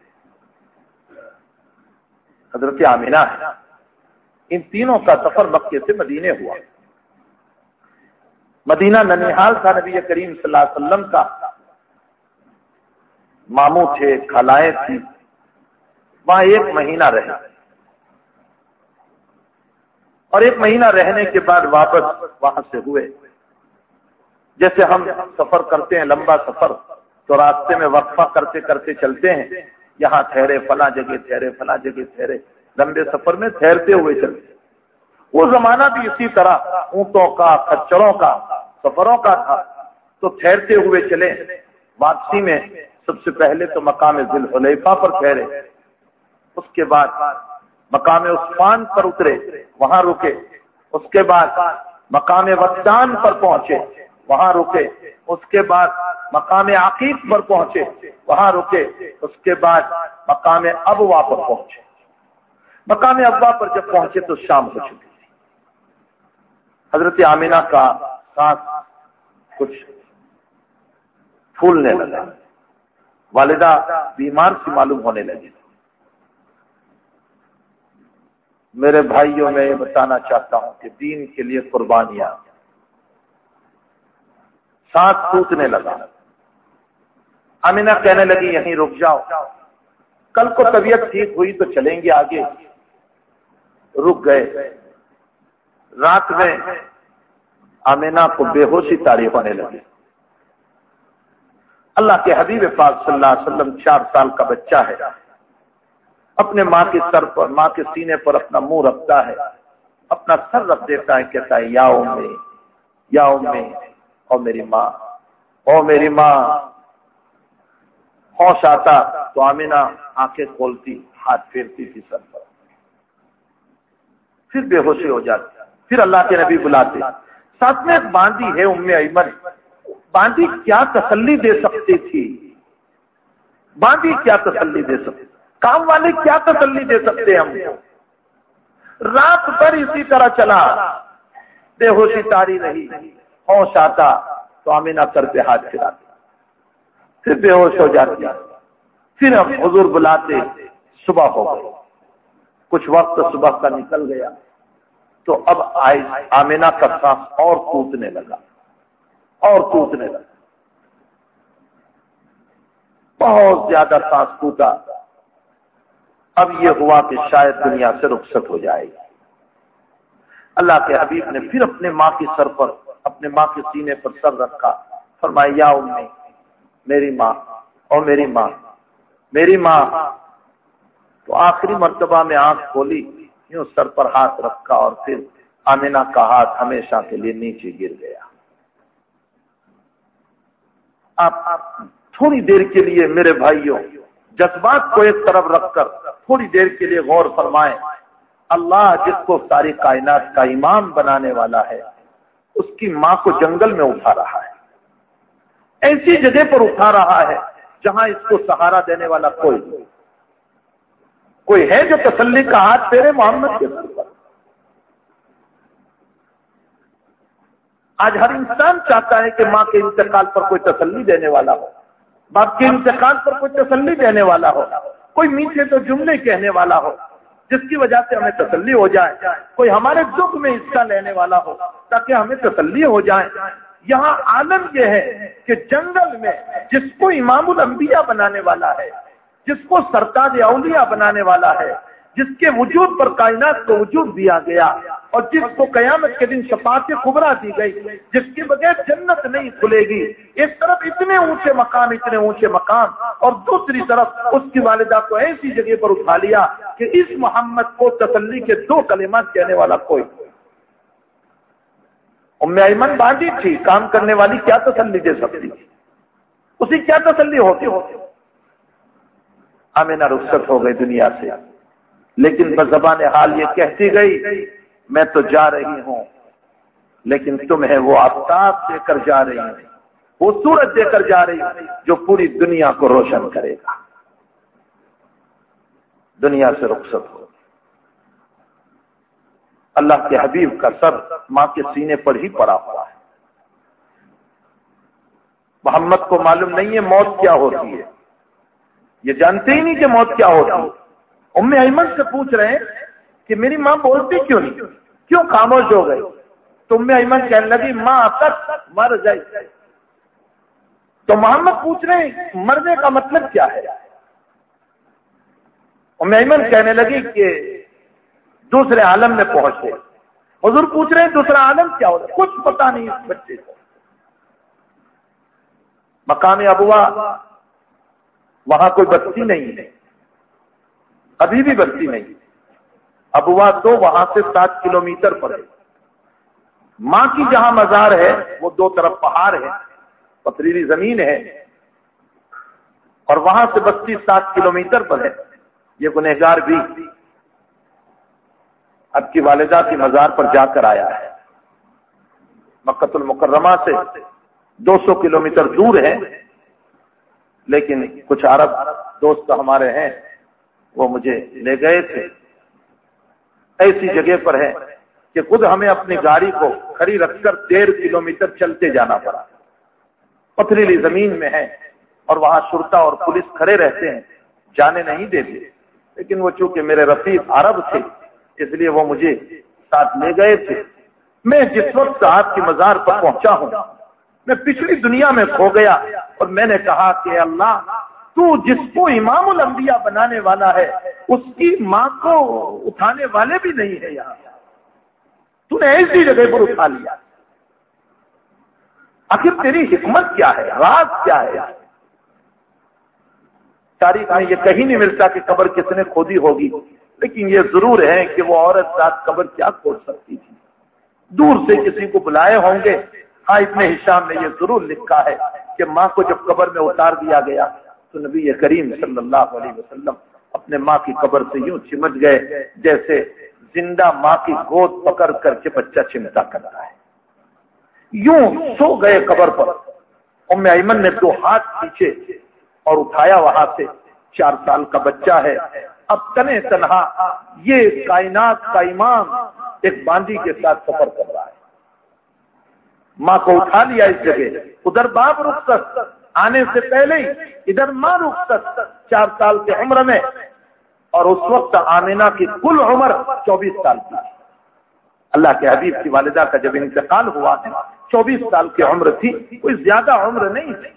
S1: حضرت آمینہ ہے۔ ان تینوں کا سفر مکے سے مدینے ہوا۔ مدینہ ننیحال تھا نبی کریم صلی اللہ علیہ وسلم کا، ماموں تھے، خالائیں تھی، وہاں ایک مہینہ رہے اور ایک مہینہ رہنے کے بعد واپس وہاں سے ہوئے۔ جیسے ہم سفر کرتے ہیں لمبا سفر تو راستے میں وقفہ کرتے کرتے چلتے ہیں، یہاں ٹھہرے فلاں جگہ ٹھہرے فلاں جگہ ٹھہرے، لمبے سفر میں ٹھہرتے ہوئے چلتے۔ وہ زمانہ بھی اسی طرح اونٹوں کا کچروں کا سفروں کا تھا، تو ٹھہرتے ہوئے چلے۔ واپسی میں سب سے پہلے تو مقام ذی الحلیفہ پر ٹھہرے، اس کے بعد مقام عثمان پر اترے، وہاں رکے، اس کے بعد مقام وقدان پر پہنچے، وہاں رکے، اس کے بعد مقام عقیق پر پہنچے، وہاں رکے، اس کے بعد مقام ابوا پر پہنچے۔ مقام ابوا پر جب پہنچے تو شام ہو چکی تھی۔ حضرت آمینہ کا سانس کچھ پھولنے لگا، والدہ بیمار سی معلوم ہونے لگی۔ میرے بھائیوں میں یہ بتانا چاہتا ہوں کہ دین کے لیے قربانیاں، سانس پھوٹنے لگا۔ آمینہ کہنے لگی یہیں رک جاؤ، کل کو طبیعت ٹھیک ہوئی تو چلیں گے آگے۔ رک گئے۔ رات میں آمینہ کو بے ہوشی طاری ہونے لگی۔ اللہ کے حبیب پاک صلی اللہ علیہ وسلم چار سال کا بچہ ہے، اپنے ماں کے سر پر، ماں کے سینے پر اپنا منہ رکھتا ہے، اپنا سر رکھ دیتا ہے، کہتا ہے یا امی یا امی، او میری ماں، او میری ماں۔ ہوش آتا تو آمینہ آنکھیں کھولتی، ہاتھ پھیرتی تھی سر پر، پھر بے ہوشی ہو جاتی۔ پھر اللہ کے نبی بلاتے، ساتھ میں ایک باندی ہے ام ایمن، باندی کیا تسلی دے سکتی تھی؟ باندی کیا تسلی دے سکتی؟ کام والے کیا تسلی دے سکتے ہم؟ رات بھر اسی طرح چلا، بے ہوشی طاری رہی، ہوش آتا تو آمینہ سر پہ ہاتھ پھراتی، پھر بے ہوش ہو جاتی، پھر ہم حضور بلاتے، صبح ہو گئی، کچھ وقت صبح کا نکل گیا تو اب آمینہ کا سانس اور ٹوٹنے لگا اور ٹوٹنے لگا، بہت زیادہ سانس ٹوٹا۔ اب یہ ہوا کہ شاید دنیا سے رخصت ہو جائے گی۔ اللہ کے حبیب نے پھر اپنے ماں کی سر پر، اپنے ماں کے سینے پر سر رکھا، فرمایا یا امی، میری ماں، اور میری ماں، میری ماں۔ تو آخری مرتبہ میں آنکھ کھولی، یوں سر پر ہاتھ رکھا اور پھر آمینہ کا ہاتھ ہمیشہ کے لیے نیچے گر گیا۔ آپ تھوڑی دیر کے لیے میرے بھائیوں جذبات کو ایک طرف رکھ کر تھوڑی دیر کے لیے غور فرمائیں۔ اللہ جس کو ساری کائنات کا امام بنانے والا ہے، اس کی ماں کو جنگل میں اٹھا رہا ہے، ایسی جگہ پر اٹھا رہا ہے جہاں اس کو سہارا دینے والا کوئی کوئی ہے جو تسلی کا ہاتھ پھیرے محمد کے سر پر؟ آج ہر انسان چاہتا ہے کہ ماں کے انتقال پر کوئی تسلی دینے والا ہو، باپ کے انتقال پر کوئی تسلی دینے والا ہو، کوئی میٹھے تو جملے کہنے والا ہو جس کی وجہ سے ہمیں تسلی ہو جائے، کوئی ہمارے دکھ میں حصہ لینے والا ہو تاکہ ہمیں تسلی ہو جائے۔ یہاں عالم یہ ہے کہ جنگل میں جس کو امام الانبیاء بنانے والا ہے، جس کو سرتاج اولیاء بنانے والا ہے، جس کے وجود پر کائنات کو وجود دیا گیا اور جس کو قیامت کے دن شفاعت کبریٰ دی گئی، جس کے بغیر جنت نہیں کھلے گی، ایک طرف اتنے اونچے مقام اتنے اونچے مقام اور دوسری طرف اس کی والدہ کو ایسی جگہ پر اٹھا لیا کہ اس محمد کو تسلی کے دو کلمات کہنے والا کوئی۔ ام ایمن باندھی تھی، کام کرنے والی کیا تسلی دے سکتی، اسی کیا تسلی ہوتی ہوتی آمینہ رخصت ہو گئی دنیا سے، لیکن بزبان حال یہ کہتی گئی میں تو جا رہی ہوں لیکن تمہیں وہ آفتاب دے کر جا رہی ہوں، وہ سورج دے کر جا رہی ہوں جو پوری دنیا کو روشن کرے گا۔ دنیا سے رخصت ہو، اللہ کے حبیب کا سر ماں کے سینے پر ہی پڑا ہوا ہے۔ محمد کو معلوم نہیں ہے موت کیا ہوتی ہے، یہ جانتے ہی نہیں کہ موت کیا ہوتی ہے۔ ام ایمن سے پوچھ رہے ہیں کہ میری ماں بولتی کیوں نہیں، کیوں خاموش ہو گئی؟ تو ام ایمن کہنے لگی ماں تک مر جائے۔ تو محمد پوچھ رہے ہیں مرنے کا مطلب کیا ہے؟ ام ایمن کہنے لگی کہ دوسرے عالم میں پہنچے۔ حضور پوچھ رہے ہیں دوسرا عالم کیا ہوتا ہے؟ کچھ پتا نہیں اس بچے کو۔ مقام ابوا وہاں کوئی بستی نہیں ہے، ابھی بھی بستی نہیں۔ ابوا تو وہاں سے سات کلومیٹر پر ہے۔ ماں کی جہاں مزار ہے وہ دو طرف پہاڑ ہے، پتھریلی زمین ہے، اور وہاں سے بستی سات کلومیٹر پر ہے۔ یہ گنہگار بھی اب کی والدہ کی مزار پر جا کر آیا ہے۔ مکہ المکرمہ سے دو سو کلومیٹر دور ہے، لیکن کچھ عرب دوست ہمارے ہیں وہ مجھے لے گئے تھے۔ ایسی جگہ پر ہے کہ خود ہمیں اپنی گاڑی کو کھڑی رکھ کر ڈیڑھ کلومیٹر چلتے جانا پڑا۔ پتھریلی زمین میں ہے اور وہاں شرطا اور پولیس کھڑے رہتے ہیں، جانے نہیں دیتے، لیکن وہ چونکہ میرے رفیق عرب تھے اس لیے وہ مجھے ساتھ لے گئے تھے۔ میں جس وقت آپ کی مزار پر پہنچا ہوں میں پچھلی دنیا میں کھو گیا اور میں نے کہا کہ اللہ تو جس کو امام الانبیاء بنانے والا ہے اس کی ماں کو اٹھانے والے بھی نہیں ہے یہاں، تو نے ایسی جگہ پر اٹھا لیا، آخر تیری حکمت کیا ہے، راز کیا ہے؟ تاریخ میں یہ کہیں نہیں ملتا کہ قبر کس نے کھودی ہوگی، لیکن یہ ضرور ہے کہ وہ عورت رات قبر کیا کھود سکتی تھی، دور سے کسی کو بلائے ہوں گے۔ ہاں ابن ہشام نے یہ ضرور لکھا ہے کہ ماں کو جب قبر میں اتار دیا گیا تو نبی کریم صلی اللہ علیہ وسلم اپنے ماں کی قبر سے یوں چمٹ گئے جیسے زندہ ماں کی گود پکڑ کر کے بچہ چمٹا کرتا ہے، یوں سو گئے قبر پر۔ ام ایمن نے دو ہاتھ پیچھے اور اٹھایا، وہاں سے چار سال کا بچہ ہے، اب تنے تنہا یہ کائنات کا امام ایک باندی کے ساتھ سفر کر رہا ہے۔ ماں کو اٹھا لیا اس جگہ، ادھر باپ رخصت آنے سے پہلے ہی ادھر ماں رخصت چار سال کی عمر میں، اور اس وقت آمینہ کی کل عمر چوبیس سال کی۔ اللہ کے حبیب کی والدہ کا جب انتقال ہوا چوبیس سال کی عمر تھی، کوئی زیادہ عمر نہیں تھی۔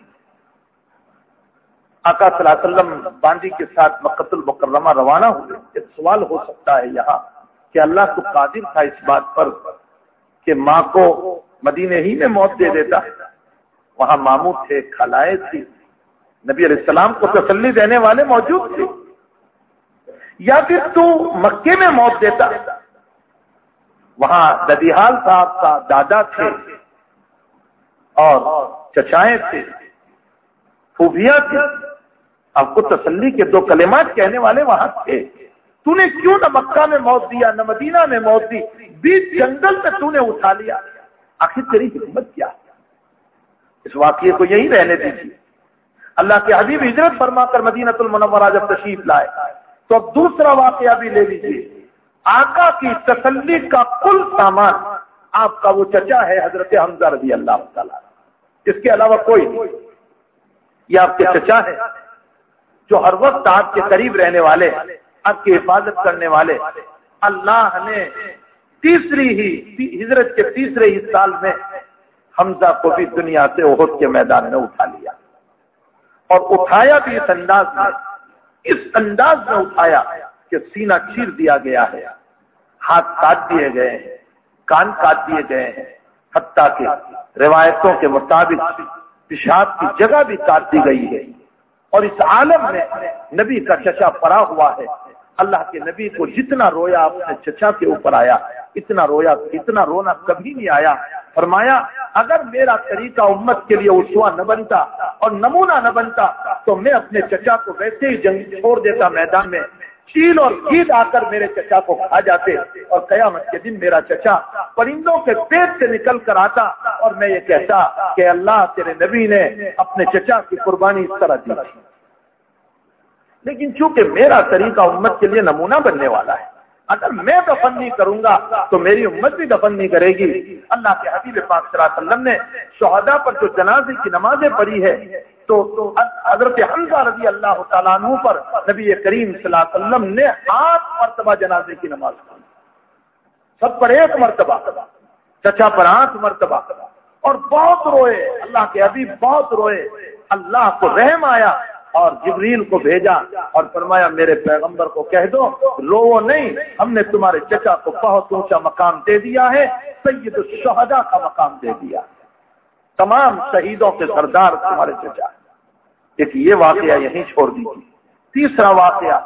S1: آقا صلی اللہ علیہ وسلم باندی کے ساتھ مکہ المکرمہ روانہ ہوئے۔ ایک سوال ہو سکتا ہے یہاں کہ اللہ تو قادر تھا اس بات پر کہ ماں کو مدینے ہی میں موت دے دیتا، وہاں ماموں تھے، خالائیں تھی، نبی علیہ السلام کو تسلی دینے والے موجود تھے، یا پھر تو مکے میں موت دیتا، وہاں ددیحال صاحب کا دادا تھے اور چچائیں تھے، پھوپھیاں تھے، آپ کو تسلی کے دو کلمات کہنے والے وہاں تھے، تو نے کیوں نہ مکہ میں موت دیا نہ مدینہ میں موت دی، بیچ جنگل میں تو نے اٹھا لیا، آخر تیری حکمت کیا؟ اس واقعے کو یہی رہنے دیجیے۔ اللہ کے حبیب ہجرت فرما کر مدینۃ المنورہ جب تشریف لائے تو اب دوسرا واقعہ بھی لے لیجیے۔ آقا کی تسلی کا کل سامان آپ کا وہ چچا ہے حضرت حمزہ رضی اللہ تعالیٰ، اس کے علاوہ کوئی نہیں۔ یہ آپ کے چچا ہے جو ہر وقت آپ کے قریب رہنے والے، آپ کی حفاظت کرنے والے۔ اللہ نے تیسری ہی ہجرت کے تیسرے ہی سال میں حمزہ کو بھی دنیا سے احد کے میدان میں اٹھا لیا، اور اٹھایا بھی اس انداز میں اس انداز میں اٹھایا کہ سینہ چیر دیا گیا ہے، ہاتھ کاٹ دیے گئے ہیں، کان کاٹ دیے گئے ہیں، حتیٰ کہ روایتوں کے مطابق پیشاب کی جگہ بھی کاٹ دی گئی ہے۔ اور اس عالم میں نبی کا چچا پڑا ہوا ہے۔ اللہ کے نبی کو جتنا رویا اپنے چچا کے اوپر آیا، اتنا رویا اتنا رونا کبھی نہیں آیا۔ فرمایا اگر میرا طریقہ امت کے لیے اسوہ نہ بنتا اور نمونہ نہ بنتا تو میں اپنے چچا کو ویسے ہی جنگ چھوڑ دیتا میدان میں، چیل اور گیدڑ آ کر میرے چچا کو کھا جاتے، اور قیامت کے دن میرا چچا پرندوں کے پیٹ سے نکل کر آتا اور میں یہ کہتا کہ اللہ تیرے نبی نے اپنے چچا کی قربانی اس طرح دی تھی۔ لیکن چونکہ میرا طریقہ امت کے لیے نمونہ بننے والا ہے، اگر میں دفن نہیں کروں گا تو میری امت بھی دفن نہیں کرے گی۔ اللہ کے حبیب پاک صلی اللہ علیہ وسلم نے شہداء پر جو جنازے کی نمازیں پڑھی ہے تو حضرت حمزہ رضی اللہ تعالیٰ عنہ پر نبی کریم صلی اللہ علیہ وسلم نے آٹھ مرتبہ جنازے کی نماز پڑھی، سب پر ایک مرتبہ، چچا پر آٹھ مرتبہ، اور بہت روئے۔ اللہ کے حبیب بہت روئے۔ اللہ کو رحم آیا اور جبریل کو بھیجا اور فرمایا میرے پیغمبر کو کہہ دو رو نہیں، ہم نے تمہارے چچا کو بہت اونچا مقام دے دیا ہے، سید الشہداء کا مقام دے دیا، تمام شہیدوں کے سردار تمہارے چچا ہے۔ ایک یہ واقعہ یہیں چھوڑ دیجیے۔ تیسرا واقعہ،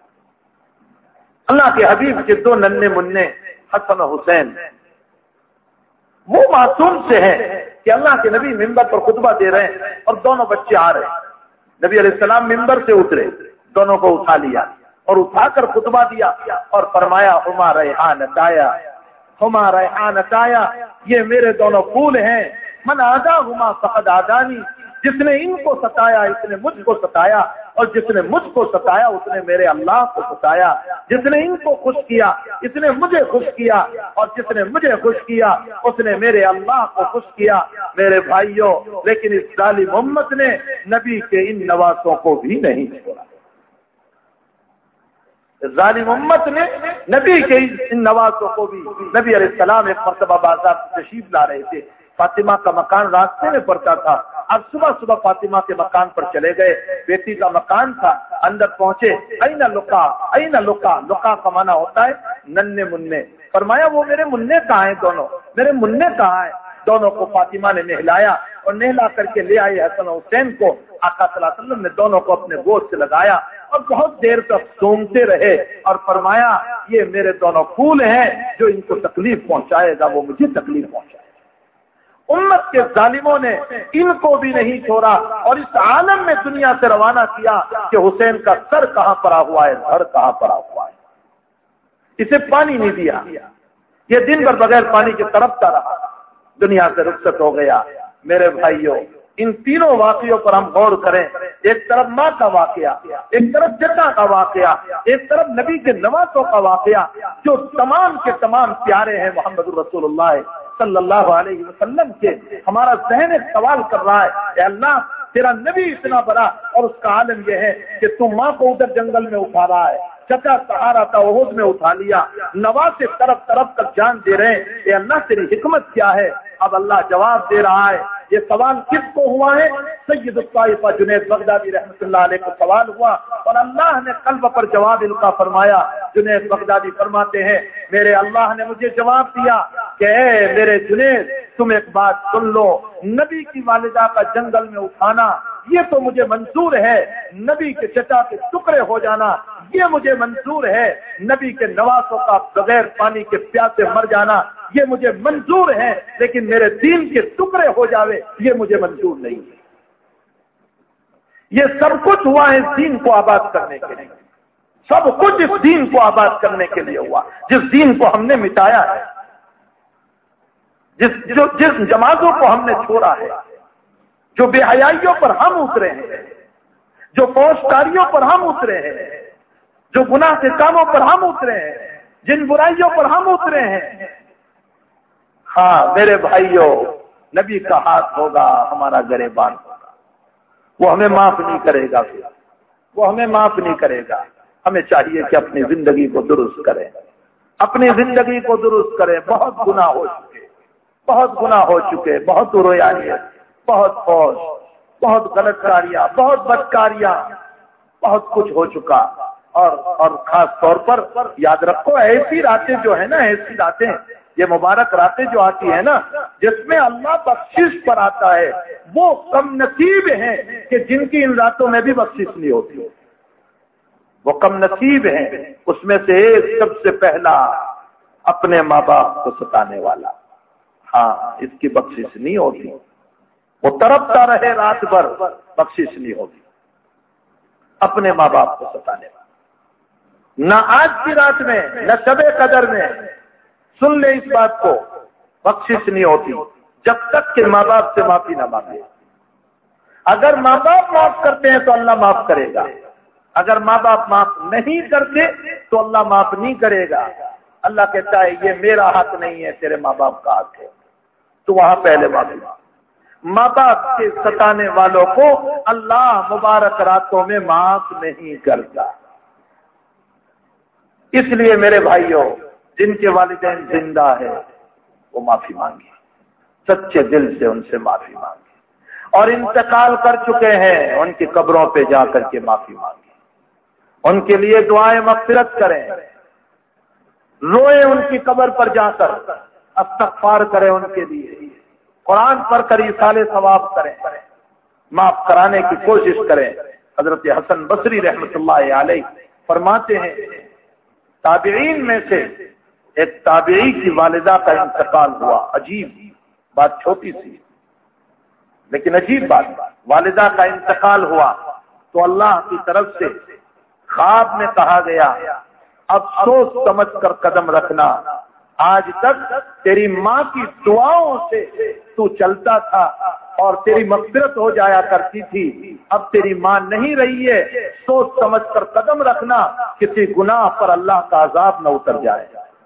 S1: اللہ کے حبیب کے دو ننھے مننے حسن و حسین، وہ معصوم سے ہیں کہ اللہ کے نبی منبر پر خطبہ دے رہے ہیں اور دونوں بچے آ رہے ہیں۔ نبی علیہ السلام منبر سے اترے، دونوں کو اٹھا لیا اور اٹھا کر خطبہ دیا اور فرمایا ہما ریحانتایا ہما ریحانتایا، یہ میرے دونوں پھول ہیں، من آداہما فقد آدانی، جس نے ان کو ستایا اس نے مجھ کو ستایا، اور جس نے مجھ کو ستایا اس نے میرے اللہ کو ستایا، جس نے ان کو خوش کیا اس نے مجھے خوش کیا، اور جس نے مجھے خوش کیا اس نے میرے اللہ کو خوش کیا۔ میرے بھائیوں، لیکن اس ظالم امت نے نبی کے ان نواسوں کو بھی نہیں چھوڑا۔ ظالم امت نے نبی کے ان نواسوں کو بھی، نبی علیہ السلام ایک مرتبہ بازار سے تشریف لا رہے تھے، فاطمہ کا مکان راستے میں پڑتا تھا، اب صبح صبح فاطمہ کے مکان پر چلے گئے، بیٹی کا مکان تھا، اندر پہنچے، اینا لکا اینا لکا، لکا کا معنی ہوتا ہے ننھے مننے۔ فرمایا وہ میرے مننے کہاں ہیں، دونوں میرے مننے کہاں ہیں؟ دونوں کو فاطمہ نے نہلایا اور نہلا کر کے لے آئے حسن و حسین کو۔ آقا صلی اللہ علیہ وسلم نے دونوں کو اپنے گود سے لگایا اور بہت دیر تک سونگتے رہے اور فرمایا یہ میرے دونوں پھول ہیں، جو ان کو تکلیف پہنچائے گا وہ مجھے تکلیف پہنچائے گا۔ امت کے ظالموں نے ان کو بھی نہیں چھوڑا اور اس عالم میں دنیا سے روانہ کیا کہ حسین کا سر کہاں پڑا ہوا ہے، دھڑ کہاں پڑا ہوا ہے۔ اسے پانی نہیں دیا، یہ دن بھر بغیر پانی کے تڑپتا رہا، دنیا سے رخصت ہو گیا۔ میرے بھائیوں، ان تینوں واقعوں پر ہم غور کریں، ایک طرف ماں کا واقعہ، ایک طرف چچا کا واقعہ، ایک طرف نبی کے نواسوں کا واقعہ، جو تمام کے تمام پیارے ہیں محمد الرسول اللہ صلی اللہ علیہ وسلم کے۔ ہمارا ذہن ایک سوال کر رہا ہے، اے اللہ تیرا نبی اتنا بڑا اور اس کا عالم یہ ہے کہ تم ماں کو ادھر جنگل میں اٹھا رہا ہے، چچا سہارا تھا احد میں اٹھا لیا، نواز سے طرف طرف تک جان دے رہے ہیں، اے اللہ تیری حکمت کیا ہے؟ اب اللہ جواب دے رہا ہے۔ یہ سوال کس کو ہوا ہے؟ سید الطائفہ جنید بغدادی رحمۃ اللہ علیہ کو سوال ہوا اور اللہ نے قلب پر جواب القا فرمایا۔ جنید بغدادی فرماتے ہیں میرے اللہ نے مجھے جواب دیا کہ اے میرے جنید تم ایک بات سن لو، نبی کی والدہ کا جنگل میں اٹھانا یہ تو مجھے منظور ہے، نبی کے چچا کے ٹکڑے ہو جانا یہ مجھے منظور ہے، نبی کے نواسوں کا بغیر پانی کے پیاسے مر جانا یہ مجھے منظور ہے، لیکن میرے دین کے ٹکڑے ہو جاوے یہ مجھے منظور نہیں ہے۔ یہ سب کچھ ہوا ہے اس دین کو آباد کرنے کے لیے، سب کچھ اس دین کو آباد کرنے کے لیے ہوا، جس دین کو ہم نے مٹایا ہے، جس جو جس جماعتوں کو ہم نے چھوڑا ہے، جو بے حیائیوں پر ہم اترے ہیں، جو فوشکاریوں پر ہم اترے ہیں، جو گناہ کے کاموں پر ہم اترے ہیں، جن برائیوں پر ہم اترے ہیں، ہاں میرے بھائیوں، نبی کا ہاتھ ہوگا، ہمارا گریبان ہوگا، وہ ہمیں معاف نہیں کرے گا، پھر وہ ہمیں معاف نہیں کرے گا۔ ہمیں چاہیے کہ اپنی زندگی کو درست کریں، اپنی زندگی کو درست کریں۔ بہت گناہ ہو چکے، بہت گناہ ہو چکے، بہت رویانیت، بہت فوج، بہت غلط کاریاں، بہت بدکاریاں، بہت کچھ ہو چکا۔ اور اور خاص طور پر یاد رکھو، ایسی راتیں جو ہے نا، ایسی راتیں، یہ مبارک راتیں جو آتی ہیں نا، جس میں اللہ بخشش پر آتا ہے، وہ کم نصیب ہیں کہ جن کی ان راتوں میں بھی بخشش نہیں ہوتی۔ وہ کم نصیب ہیں۔ اس میں سے ایک سب سے پہلا اپنے ماں باپ کو ستانے والا، ہاں اس کی بخشش نہیں ہوگی، وہ تڑپتا رہے رات بھر، بخشش نہیں ہوگی۔ اپنے ماں باپ کو ستانے والا، نہ آج کی رات میں نہ شب قدر میں، سن لے اس بات کو، بخشش نہیں ہوتی جب تک کہ ماں باپ سے معافی نہ مانگے۔ اگر ماں باپ معاف کرتے ہیں تو اللہ معاف کرے گا، اگر ماں باپ معاف نہیں کرتے تو اللہ معاف نہیں کرے گا۔ اللہ کہتا ہے یہ میرا حق نہیں ہے، تیرے ماں باپ کا حق ہے، تو وہاں پہلے معافی مانگ۔ ماں باپ کے ستانے والوں کو اللہ مبارک راتوں میں معاف نہیں کرتا۔ اس لیے میرے بھائیوں، جن کے والدین زندہ ہے وہ معافی مانگے، سچے دل سے ان سے معافی مانگے، اور انتقال کر چکے ہیں ان کی قبروں پہ جا کر کے معافی مانگے، ان کے لیے دعائیں مغفرت کریں، روئیں ان کی قبر پر جا کر، استغفار کریں ان کے لیے، قرآن پڑھ کر ایصال ثواب کریں، معاف کرانے کی کوشش کریں۔ حضرت حسن بصری رحمۃ اللہ علیہ فرماتے ہیں، تابعین میں سے ایک تابعی کی والدہ کا انتقال ہوا، عجیب بات، چھوٹی سی لیکن عجیب بات، والدہ کا انتقال ہوا تو اللہ کی طرف سے خواب میں کہا گیا، اب سوچ سمجھ کر قدم رکھنا، آج تک تیری ماں کی دعاؤں سے تو چلتا تھا اور تیری مغفرت ہو جایا کرتی تھی، اب تیری ماں نہیں رہی ہے، سوچ سمجھ کر قدم رکھنا، کسی گناہ پر اللہ کا عذاب نہ اتر جائے۔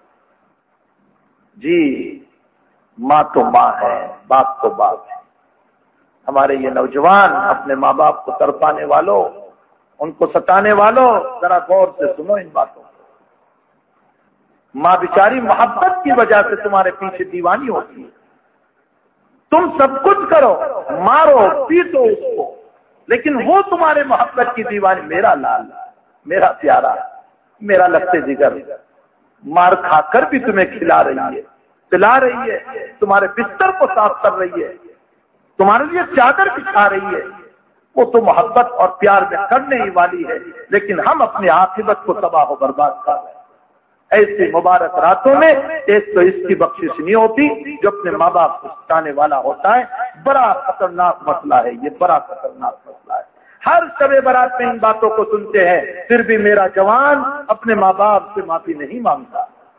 S1: جی ماں تو ماں ہے، باپ تو باپ ہے۔ ہمارے یہ نوجوان اپنے ماں باپ کو تڑپانے والوں، ان کو ستانے والوں، ذرا غور سے سنو ان باتوں کو۔ ماں بیچاری محبت کی وجہ سے تمہارے پیچھے دیوانی ہوتی ہے، تم سب کچھ کرو، مارو پیٹو اس کو، لیکن وہ تمہارے محبت کی دیوانی، میرا لال، میرا پیارا، میرا لگتے جگر، مار کھا کر بھی تمہیں کھلا رہی ہے، پلا رہی ہے، تمہارے بستر کو صاف کر رہی ہے، تمہارے لیے چادر بچھا رہی ہے، وہ تو محبت اور پیار میں کرنے ہی والی ہے، لیکن ہم اپنی عاقبت کو تباہ و برباد کر رہے ہیں۔ ایسی مبارک راتوں میں ایک تو اس کی بخشش نہیں ہوتی جو اپنے ماں باپ کو ستانے والا ہوتا ہے، بڑا خطرناک مسئلہ ہے یہ، بڑا خطرناک مسئلہ ہے۔ ہر شب برات میں ان باتوں کو سنتے ہیں، پھر بھی میرا جوان اپنے ماں باپ سے معافی نہیں مانگتا۔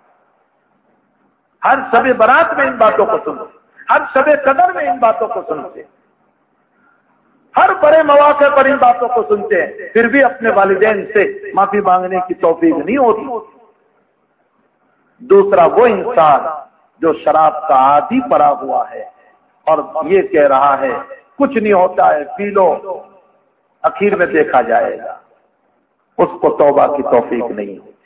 S1: ہر شب برات میں ان باتوں کو سنتے، ہر شب قدر میں ان باتوں کو سنتے، ہر بڑے مواقع پر ان باتوں کو سنتے ہیں، پھر بھی اپنے والدین سے معافی مانگنے کی توفیق نہیں ہوتی۔ دوسرا وہ انسان جو شراب کا عادی پڑا ہوا ہے اور یہ کہہ رہا ہے کچھ نہیں ہوتا ہے، پی لو، اخیر میں دیکھا جائے گا، اس کو توبہ کی توفیق نہیں ہوتی۔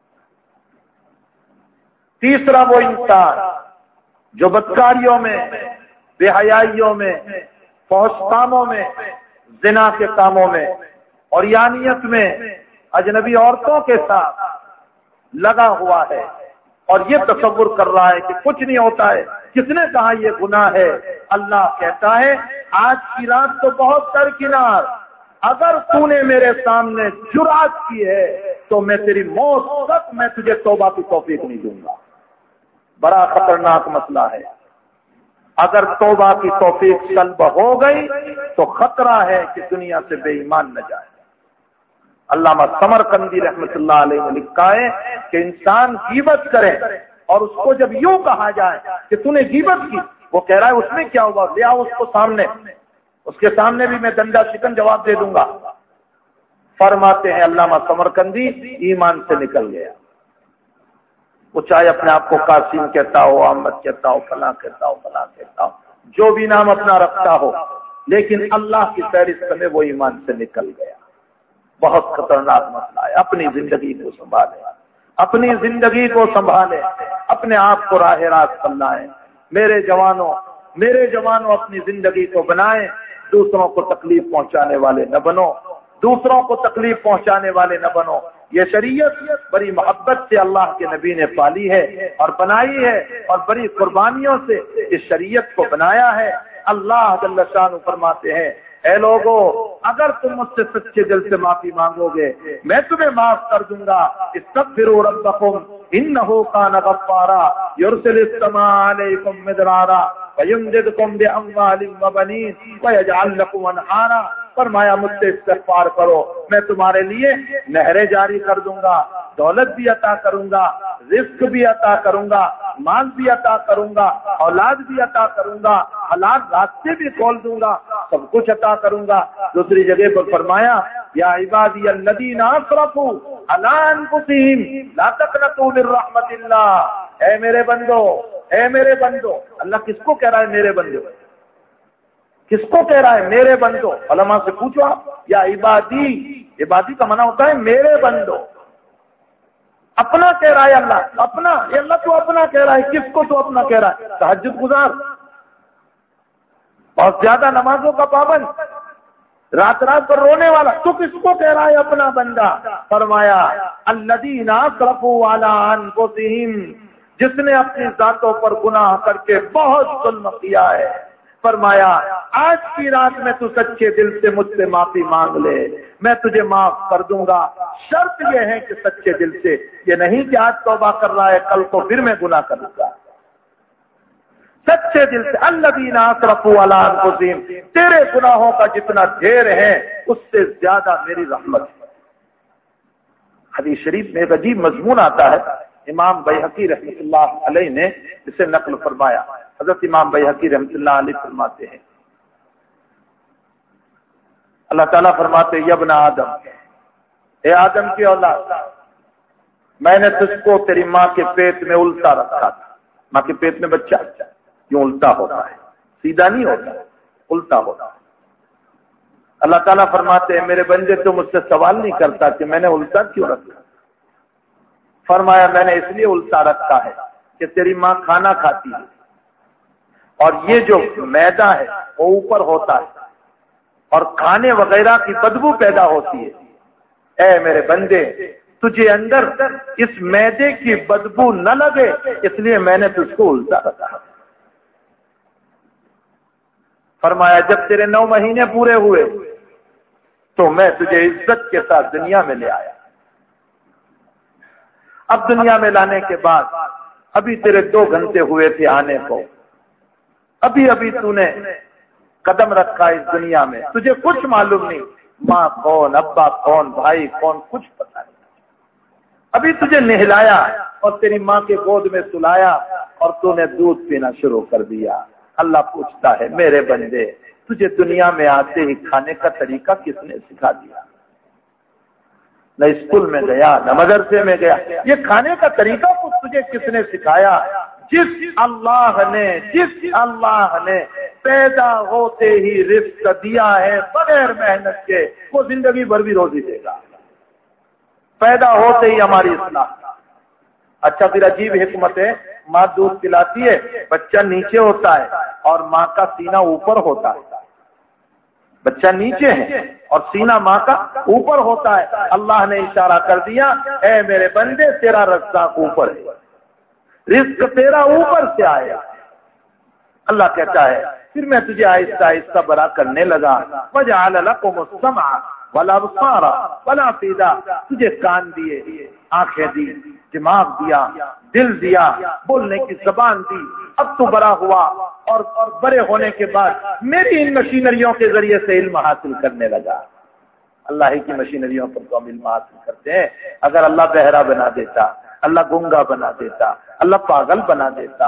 S1: تیسرا وہ انسان جو بدکاریوں میں، بے حیائیوں میں، فحش کاموں میں، زنا کے کاموں میں، اور یانیت میں، اجنبی عورتوں کے ساتھ لگا ہوا ہے اور یہ تصور کر رہا ہے کہ کچھ نہیں ہوتا ہے، کس نے کہا یہ گناہ ہے؟ اللہ کہتا ہے آج کی رات تو بہت درکنار، اگر تو نے میرے سامنے جرأت کی ہے تو میں تیری موت تک میں تجھے توبہ کی توفیق نہیں دوں گا۔ بڑا خطرناک مسئلہ ہے۔ اگر توبہ کی توفیق سلب ہو گئی تو خطرہ ہے کہ دنیا سے بے ایمان نہ جائے۔ علامہ سمرقندی رحمۃ اللہ علیہ نے لکھا ہے کہ انسان غیبت کرے اور اس کو جب یوں کہا جائے کہ تو نے غیبت کی، وہ کہہ رہا ہے اس میں کیا ہوا، لے آؤ اس کو سامنے، اس کے سامنے بھی میں دندا شکن جواب دے دوں گا۔ فرماتے ہیں علامہ سمرقندی ایمان سے نکل گیا، وہ چاہے اپنے آپ کو قاسم کہتا ہو، احمد کہتا ہو، فلاں کہتا ہو، فلاں کہتا ہو، جو بھی نام اپنا رکھتا ہو، لیکن اللہ کی فہرست میں وہ ایمان سے نکل گیا۔ بہت خطرناک مسئلہ ہے۔ اپنی زندگی کو سنبھالیں، اپنی زندگی کو سنبھالیں، اپنے آپ کو راہ راست بنائیں۔ میرے جوانوں میرے جوانوں اپنی زندگی کو بنائیں، دوسروں کو تکلیف پہنچانے والے نہ بنو، دوسروں کو تکلیف پہنچانے والے نہ بنو۔ یہ شریعت بڑی محبت سے اللہ کے نبی نے پالی ہے اور بنائی ہے، اور بڑی قربانیوں سے اس شریعت کو بنایا ہے۔ اللہ جل شانہ فرماتے ہیں، اے لوگو اگر تم مجھ سے سچے دل سے معافی مانگو گے میں تمہیں معاف کر دوں گا۔ استغفروا ربکم انہ کان غفارا یرسل السماء علیکم مدرارا ویمددکم باموال وبنین ویجعل لکم انہارا۔ فرمایا مجھ سے استغفار کرو، میں تمہارے لیے نہریں جاری کر دوں گا، دولت بھی عطا کروں گا، رزق بھی عطا کروں گا، مال بھی عطا کروں گا، اولاد بھی عطا کروں گا، حلال راستے بھی کھول دوں گا، سب کچھ عطا کروں گا۔ دوسری جگہ پر فرمایا یا عبادی الذین اسرفوا علی انفسہم لا تقنطوا من رحمت اللہ۔ اے میرے بندو اے میرے بندو اللہ کس کو کہہ رہا ہے میرے بندو؟ کس کو کہہ رہا ہے میرے بندو؟ علماء سے پوچھو آپ۔ یا عبادی، عبادی کا معنی ہوتا ہے میرے بندو۔ اپنا کہہ رہا ہے اللہ، اپنا، یہ اللہ تو اپنا کہہ رہا ہے۔ کس کو تو اپنا کہہ رہا ہے؟ تہجد گزار، بہت زیادہ نمازوں کا پابند، رات رات پر رونے والا، تو کس کو کہہ رہا ہے اپنا بندہ؟ فرمایا الذین اسرفوا علی انفسہم، جس نے اپنی ذاتوں پر گناہ کر کے بہت ظلم کیا ہے۔ فرمایا آج کی رات میں تو سچے دل سے مجھ سے معافی مانگ لے، میں تجھے معاف کر دوں گا۔ شرط یہ ہے کہ سچے دل سے، یہ نہیں کہ آج توبہ کر رہا ہے کل کو پھر میں گناہ کروں گا۔ سچے دل سے الذین اسرفوا علی انفسہم، تیرے گناہوں کا جتنا ڈھیر ہے اس سے زیادہ میری رحمت ہے۔ حدیث شریف میں ایک عجیب مضمون آتا ہے، امام بیہقی رحمۃ اللہ علیہ نے اسے نقل فرمایا۔ حضرت امام بیہقی رحمۃ اللہ علیہ فرماتے ہیں، اللہ تعالیٰ فرماتے یا ابن آدم، اے آدم کی اولاد، میں نے تجھ کو تیری ماں کے پیٹ میں الٹا رکھا تھا۔ ماں کے پیٹ میں بچہ کیوں الٹا ہوتا ہے؟ سیدھا نہیں ہوتا، الٹا ہوتا ہے۔ اللہ تعالیٰ فرماتے ہیں میرے بندے تو مجھ سے سوال نہیں کرتا کہ میں نے الٹا کیوں رکھا۔ فرمایا میں نے اس لیے الٹا رکھا ہے کہ تیری ماں کھانا کھاتی ہے اور یہ جو میدا ہے وہ اوپر ہوتا ہے اور کھانے وغیرہ کی بدبو پیدا ہوتی ہے۔ اے میرے بندے تجھے اندر اس میدے کی بدبو نہ لگے اس لیے میں نے تجھ کو الٹا رکھا۔ فرمایا جب تیرے نو مہینے پورے ہوئے تو میں تجھے عزت کے ساتھ دنیا میں لے آیا۔ اب دنیا میں لانے کے بعد ابھی تیرے دو گھنٹے ہوئے تھے آنے کو، ابھی ابھی تو نے قدم رکھا اس دنیا میں، تجھے کچھ معلوم نہیں، ماں کون، ابا کون، بھائی کون، کچھ پتہ نہیں۔ ابھی تجھے نہلایا اور تیری ماں کے گود میں سلایا اور تو نے دودھ پینا شروع کر دیا۔ اللہ پوچھتا ہے میرے بندے تجھے دنیا میں آتے ہی کھانے کا طریقہ کس نے سکھا دیا؟ نہ اسکول میں گیا نہ مدرسے میں گیا، یہ کھانے کا طریقہ تجھے کس نے سکھایا؟ جس اللہ نے جس اللہ نے پیدا ہوتے ہی رزق دیا ہے بغیر محنت کے، وہ زندگی بھر بھی روزی دے گا۔ پیدا ہوتے ہی ہماری اصلاح۔ اچھا پھر عجیب حکمت ہے، ماں دودھ پلاتی ہے، بچہ نیچے ہوتا ہے اور ماں کا سینہ اوپر ہوتا ہے۔ بچہ نیچے ہے اور سینہ ماں کا اوپر ہوتا ہے۔ اللہ نے اشارہ کر دیا اے میرے بندے تیرا رزاق اوپر ہے، رزق تیرا اوپر سے آیا۔ اللہ کہتا ہے پھر میں تجھے آہستہ آہستہ بڑا کرنے لگا، وَجَعَلَ لَكُمُ السَّمْعَ وَالْأَبْصَارَ وَالْأَفْئِدَةَ، تجھے کان دیے، آنکھیں دی، دماغ دیا، دل دیا، بولنے کی زبان دی۔ اب تو بڑا ہوا اور بڑے ہونے کے بعد میری ان مشینریوں کے ذریعے سے علم حاصل کرنے لگا۔ اللہ ہی کی مشینریوں پر تو ہم علم حاصل کرتے ہیں۔ اگر اللہ بہرا بنا دیتا، اللہ گنگا بنا دیتا، اللہ پاگل بنا دیتا،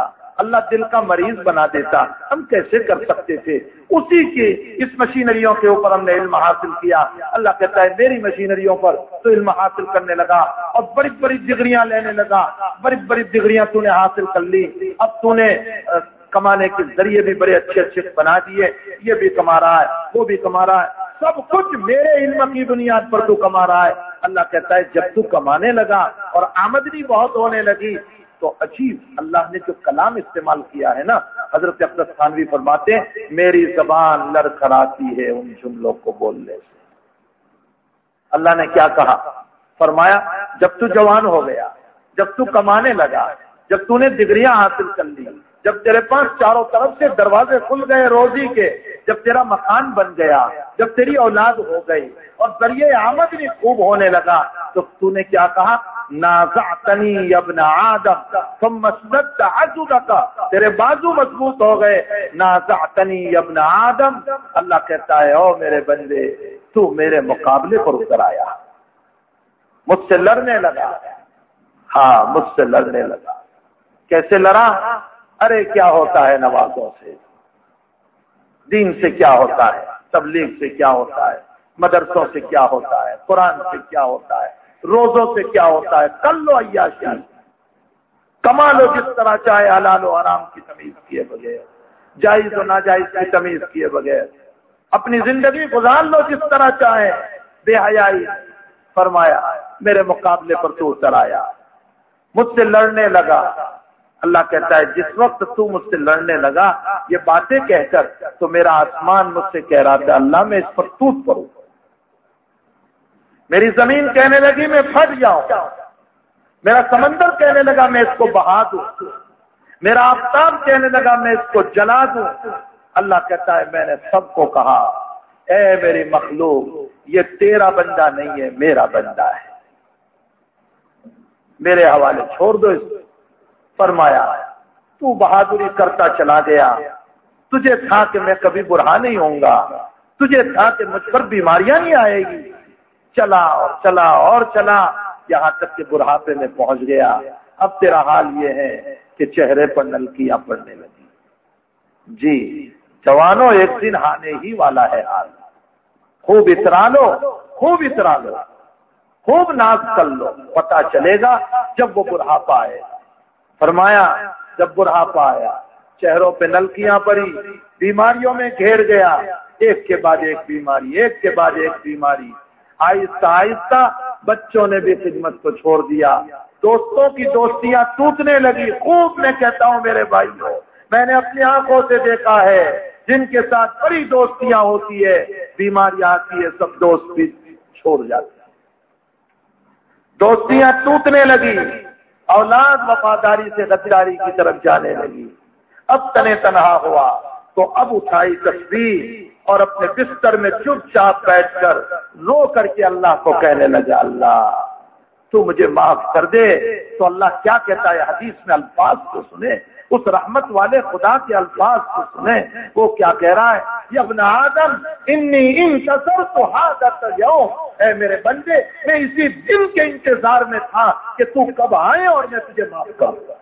S1: اللہ دل کا مریض بنا دیتا، ہم کیسے کر سکتے تھے؟ اسی کے اس مشینریوں کے اوپر ہم نے علم حاصل کیا۔ اللہ کہتا ہے میری مشینریوں پر تو علم حاصل کرنے لگا اور بڑی بڑی ڈگریاں لینے لگا، بڑی بڑی ڈگریاں تو نے حاصل کر لی، اب تو نے کمانے کے ذریعے بھی بڑے اچھے اچھے بنا دیے، یہ بھی کما رہا ہے، وہ بھی کما رہا ہے، سب کچھ میرے علم کی بنیاد پر تو کما رہا ہے۔ اللہ کہتا ہے جب تو کمانے لگا اور آمدنی بہت ہونے لگی تو عجیب اللہ نے جو کلام استعمال کیا ہے نا، حضرت اقدس تھانوی فرماتے ہیں میری زبان لڑکھڑاتی ہے ان جملوں کو بولنے سے۔ اللہ نے کیا کہا؟ فرمایا جب تو جوان ہو گیا، جب تو کمانے لگا، جب تو نے ڈگریاں حاصل کر لی، جب تیرے پاس چاروں طرف سے دروازے کھل گئے روزی کے، جب تیرا مکان بن گیا، جب تیری اولاد ہو گئی اور ذریعہ آمدنی خوب ہونے لگا، تو تو نے کیا کہا؟ نازعتنی یا ابن آدم ثم اشتدت عضدک، تیرے بازو مضبوط ہو گئے، نازعتنی یا ابن آدم۔ اللہ کہتا ہے او میرے بندے تو میرے مقابلے پر اتر آیا، مجھ سے لڑنے لگا، ہاں مجھ سے لڑنے لگا۔ کیسے لڑا؟ ارے کیا ہوتا ہے نوازوں سے، دین سے کیا ہوتا ہے، تبلیغ سے کیا ہوتا ہے، مدرسوں سے کیا ہوتا ہے، قرآن سے کیا ہوتا ہے، روزوں سے کیا ہوتا ہے، کر لو عیاشی، کما لو جس طرح چاہے، حلال و حرام کی تمیز کیے بغیر، جائز و ناجائز کی تمیز کیے بغیر، اپنی زندگی گزار لو جس طرح چاہے، بے حیائی۔ فرمایا میرے مقابلے پر تو اتر آیا، مجھ سے لڑنے لگا۔ اللہ کہتا ہے جس وقت تو مجھ سے لڑنے لگا یہ باتیں کہہ کر، تو میرا آسمان مجھ سے کہہ رہا تھا اللہ میں اس پر ٹوٹ پڑوں، میری زمین کہنے لگی میں پھٹ جاؤں، میرا سمندر کہنے لگا میں اس کو بہا دوں، میرا آفتاب کہنے لگا میں اس کو جلا دوں۔ اللہ کہتا ہے میں نے سب کو کہا اے میری مخلوق یہ تیرا بندہ نہیں ہے، میرا بندہ ہے، میرے حوالے چھوڑ دو اس کو۔ فرمایا تو بہادری کرتا چلا گیا، تجھے تھا کہ میں کبھی برہا نہیں ہوں گا، تجھے تھا کہ مجھ پر بیماریاں نہیں آئے گی، چلا اور چلا اور چلا یہاں تک کہ بڑھاپے میں پہنچ گیا۔ اب تیرا حال یہ ہے کہ چہرے پر نلکیاں پڑنے لگی۔ جی جوانوں ایک دن آنے ہی والا ہے حال، خوب اترا لو، خوب اترا لو، خوب ناز کر لو، پتہ چلے گا جب وہ بڑھاپا آئے۔ فرمایا جب بڑھاپا آیا چہروں پہ نلکیاں پڑی، بیماریوں میں گھیر گیا، ایک کے بعد ایک بیماری، ایک کے بعد ایک بیماری۔ آہستہ آہستہ بچوں نے بھی خدمت کو چھوڑ دیا، دوستوں کی دوستیاں ٹوٹنے لگی۔ خوب میں کہتا ہوں میرے بھائیوں، میں نے اپنی آنکھوں سے دیکھا ہے جن کے ساتھ بڑی دوستیاں ہوتی ہے، بیماریاں آتی ہے سب دوست بھی چھوڑ جاتے ہیں، دوستیاں ٹوٹنے لگی، اولاد وفاداری سے غداری کی طرف جانے لگی۔ اب تنے تنہا ہوا تو اب اٹھائی تسبیح اور اپنے بستر میں چپ چاپ بیٹھ کر رو کر کے اللہ کو کہنے لگا اللہ تو مجھے معاف کر دے۔ تو اللہ کیا کہتا ہے حدیث میں، الفاظ کو سنے، اس رحمت والے خدا کے الفاظ کو سنے، وہ کیا کہہ رہا ہے؟ یا ابن آدم انی انتظرت ھذا اليوم، اے میرے بندے میں اسی دن کے انتظار میں تھا کہ تو کب آئے اور میں تجھے معاف کر دوں،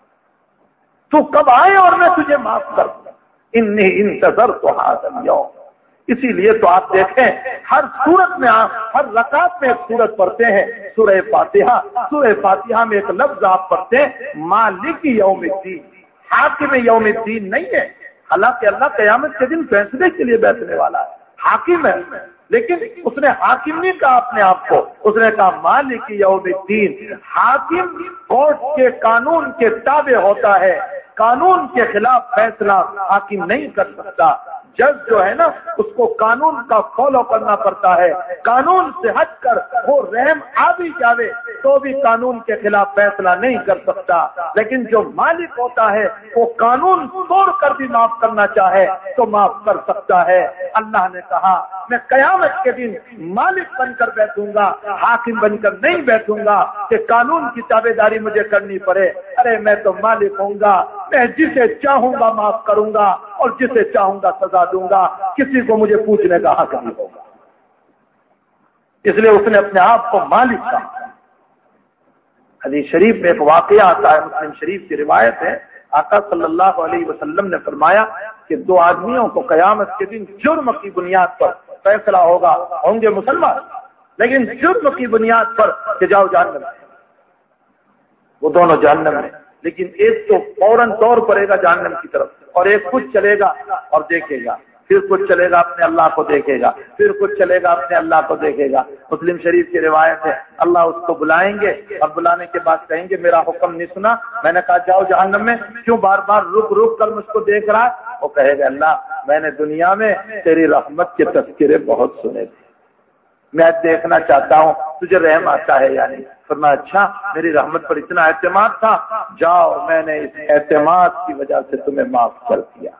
S1: تو کب آئے اور میں تجھے معاف کر دوں۔ انی انتظرت ھذا اليوم، اسی لیے تو آپ دیکھیں ہر سورت میں آپ ہر رکعت میں ایک سورت پڑھتے ہیں سورہ فاتحہ، سورہ فاتحہ میں ایک لفظ آپ پڑھتے ہیں مالک یوم الدین، حاکم یوم الدین نہیں ہے، حالانکہ اللہ قیامت کے دن فیصلے کے لیے بیٹھنے والا ہے، حاکم ہے، لیکن اس نے حاکم نہیں کہا اپنے آپ کو، اس نے کہا مالک یوم الدین۔ حاکم کورٹ کے قانون کے تابع ہوتا ہے، قانون کے خلاف فیصلہ حاکم نہیں کر سکتا۔ جج جو ہے نا اس کو قانون کا فالو کرنا پڑتا ہے، قانون سے ہٹ کر وہ رحم آ بھی جاوے تو بھی قانون کے خلاف فیصلہ نہیں کر سکتا، لیکن جو مالک ہوتا ہے وہ قانون توڑ کر بھی معاف کرنا چاہے تو معاف کر سکتا ہے۔ اللہ نے کہا میں قیامت کے دن مالک بن کر بیٹھوں گا، حاکم بن کر نہیں بیٹھوں گا کہ قانون کی تابع داری مجھے کرنی پڑے۔ ارے میں تو مالک ہوں گا، میں جسے چاہوں گا معاف کروں گا اور جسے چاہوں گا سزا دوں گا، کسی کو مجھے پوچھنے کا حق نہیں ہوگا۔ اس لیے اس نے اپنے آپ کو مالک کہا۔ حدیث شریف میں ایک واقعہ آتا ہے، مسلم شریف کی روایت ہے، آقا صلی اللہ علیہ وسلم نے فرمایا کہ دو آدمیوں کو قیامت کے دن جرم کی بنیاد پر فیصلہ ہوگا، ہوں گے مسلمان لیکن جرم کی بنیاد پر کہ جاؤ جہنم میں، وہ دونوں جہنم میں، لیکن ایک تو فوراً طور پڑے گا جہنم کی طرف اور ایک کچھ چلے گا اور دیکھے گا، پھر کچھ چلے گا اپنے اللہ کو دیکھے گا، پھر کچھ چلے گا اپنے اللہ کو دیکھے گا۔ مسلم شریف کی روایت ہے اللہ اس کو بلائیں گے اور بلانے کے بعد کہیں گے میرا حکم نہیں سنا، میں نے کہا جاؤ جہنم میں، کیوں بار بار رک رک کر مجھ کو دیکھ رہا ہے؟ وہ کہے گا اللہ میں نے دنیا میں تیری رحمت کے تذکرے بہت سنے تھے، میں دیکھنا چاہتا ہوں تجھے رحم آتا ہے یا نہیں۔ فرمایا اچھا میری رحمت پر اتنا اعتماد تھا، جاؤ میں نے اس اعتماد کی وجہ سے تمہیں معاف کر دیا۔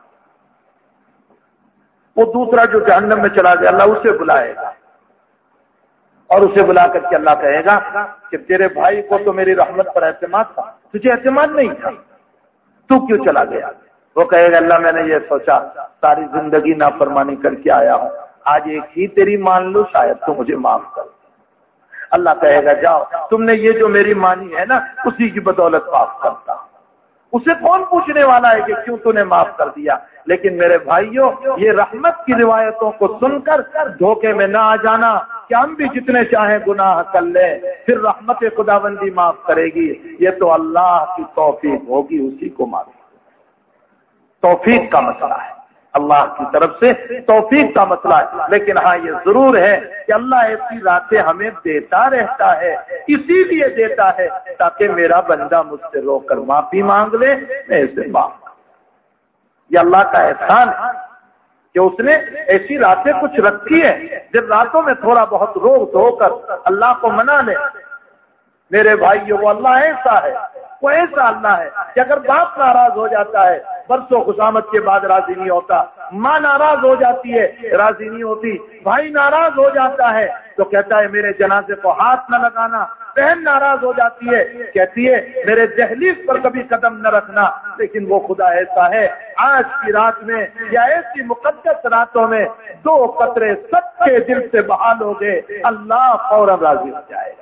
S1: وہ دوسرا جو جہنم میں چلا گیا اللہ اسے بلائے گا اور اسے بلا کر کے اللہ کہے گا کہ تیرے بھائی کو تو میری رحمت پر اعتماد تھا، تجھے اعتماد نہیں تھا، تو کیوں چلا گیا؟ وہ کہے گا اللہ میں نے یہ سوچا ساری زندگی نافرمانی کر کے آیا ہوں، آج ایک ہی تیری مان لو شاید تو مجھے معاف کر۔ اللہ کہے گا جاؤ تم نے یہ جو میری مانی ہے نا اسی کی بدولت معاف کرتا ہوں۔ اسے کون پوچھنے والا ہے کہ کیوں تو نے معاف کر دیا؟ لیکن میرے بھائیوں یہ رحمت کی روایتوں کو سن کر دھوکے میں نہ آ جانا کہ ہم بھی جتنے چاہیں گناہ کر لیں پھر رحمت خداوندی معاف کرے گی، یہ تو اللہ کی توفیق ہوگی، اسی کو معاف۔ توفیق کا مسئلہ ہے، اللہ کی طرف سے توفیق کا مسئلہ ہے، لیکن ہاں یہ ضرور ہے کہ اللہ ایسی راتیں ہمیں دیتا رہتا ہے، اسی لیے دیتا ہے تاکہ میرا بندہ مجھ سے رو کر معافی مانگ لے، میں اسے معاف کروں۔ یہ اللہ کا احسان ہے کہ اس نے ایسی راتیں کچھ رکھی ہیں جب راتوں میں تھوڑا بہت رو دھو کر اللہ کو منا لے۔ میرے بھائیو وہ اللہ ایسا ہے، وہ ایسا اللہ ہے کہ اگر باپ ناراض ہو جاتا ہے برسوں خوشامد کے بعد راضی نہیں ہوتا، ماں ناراض ہو جاتی ہے راضی نہیں ہوتی، بھائی ناراض ہو جاتا ہے تو کہتا ہے میرے جنازے کو ہاتھ نہ لگانا، بہن ناراض ہو جاتی ہے کہتی ہے میرے دہلیز پر کبھی قدم نہ رکھنا، لیکن وہ خدا ایسا ہے آج کی رات میں یا ایسی مقدس راتوں میں دو قطرے سب کے دل سے بہا لوگے اللہ فوراً راضی ہو جائے گا۔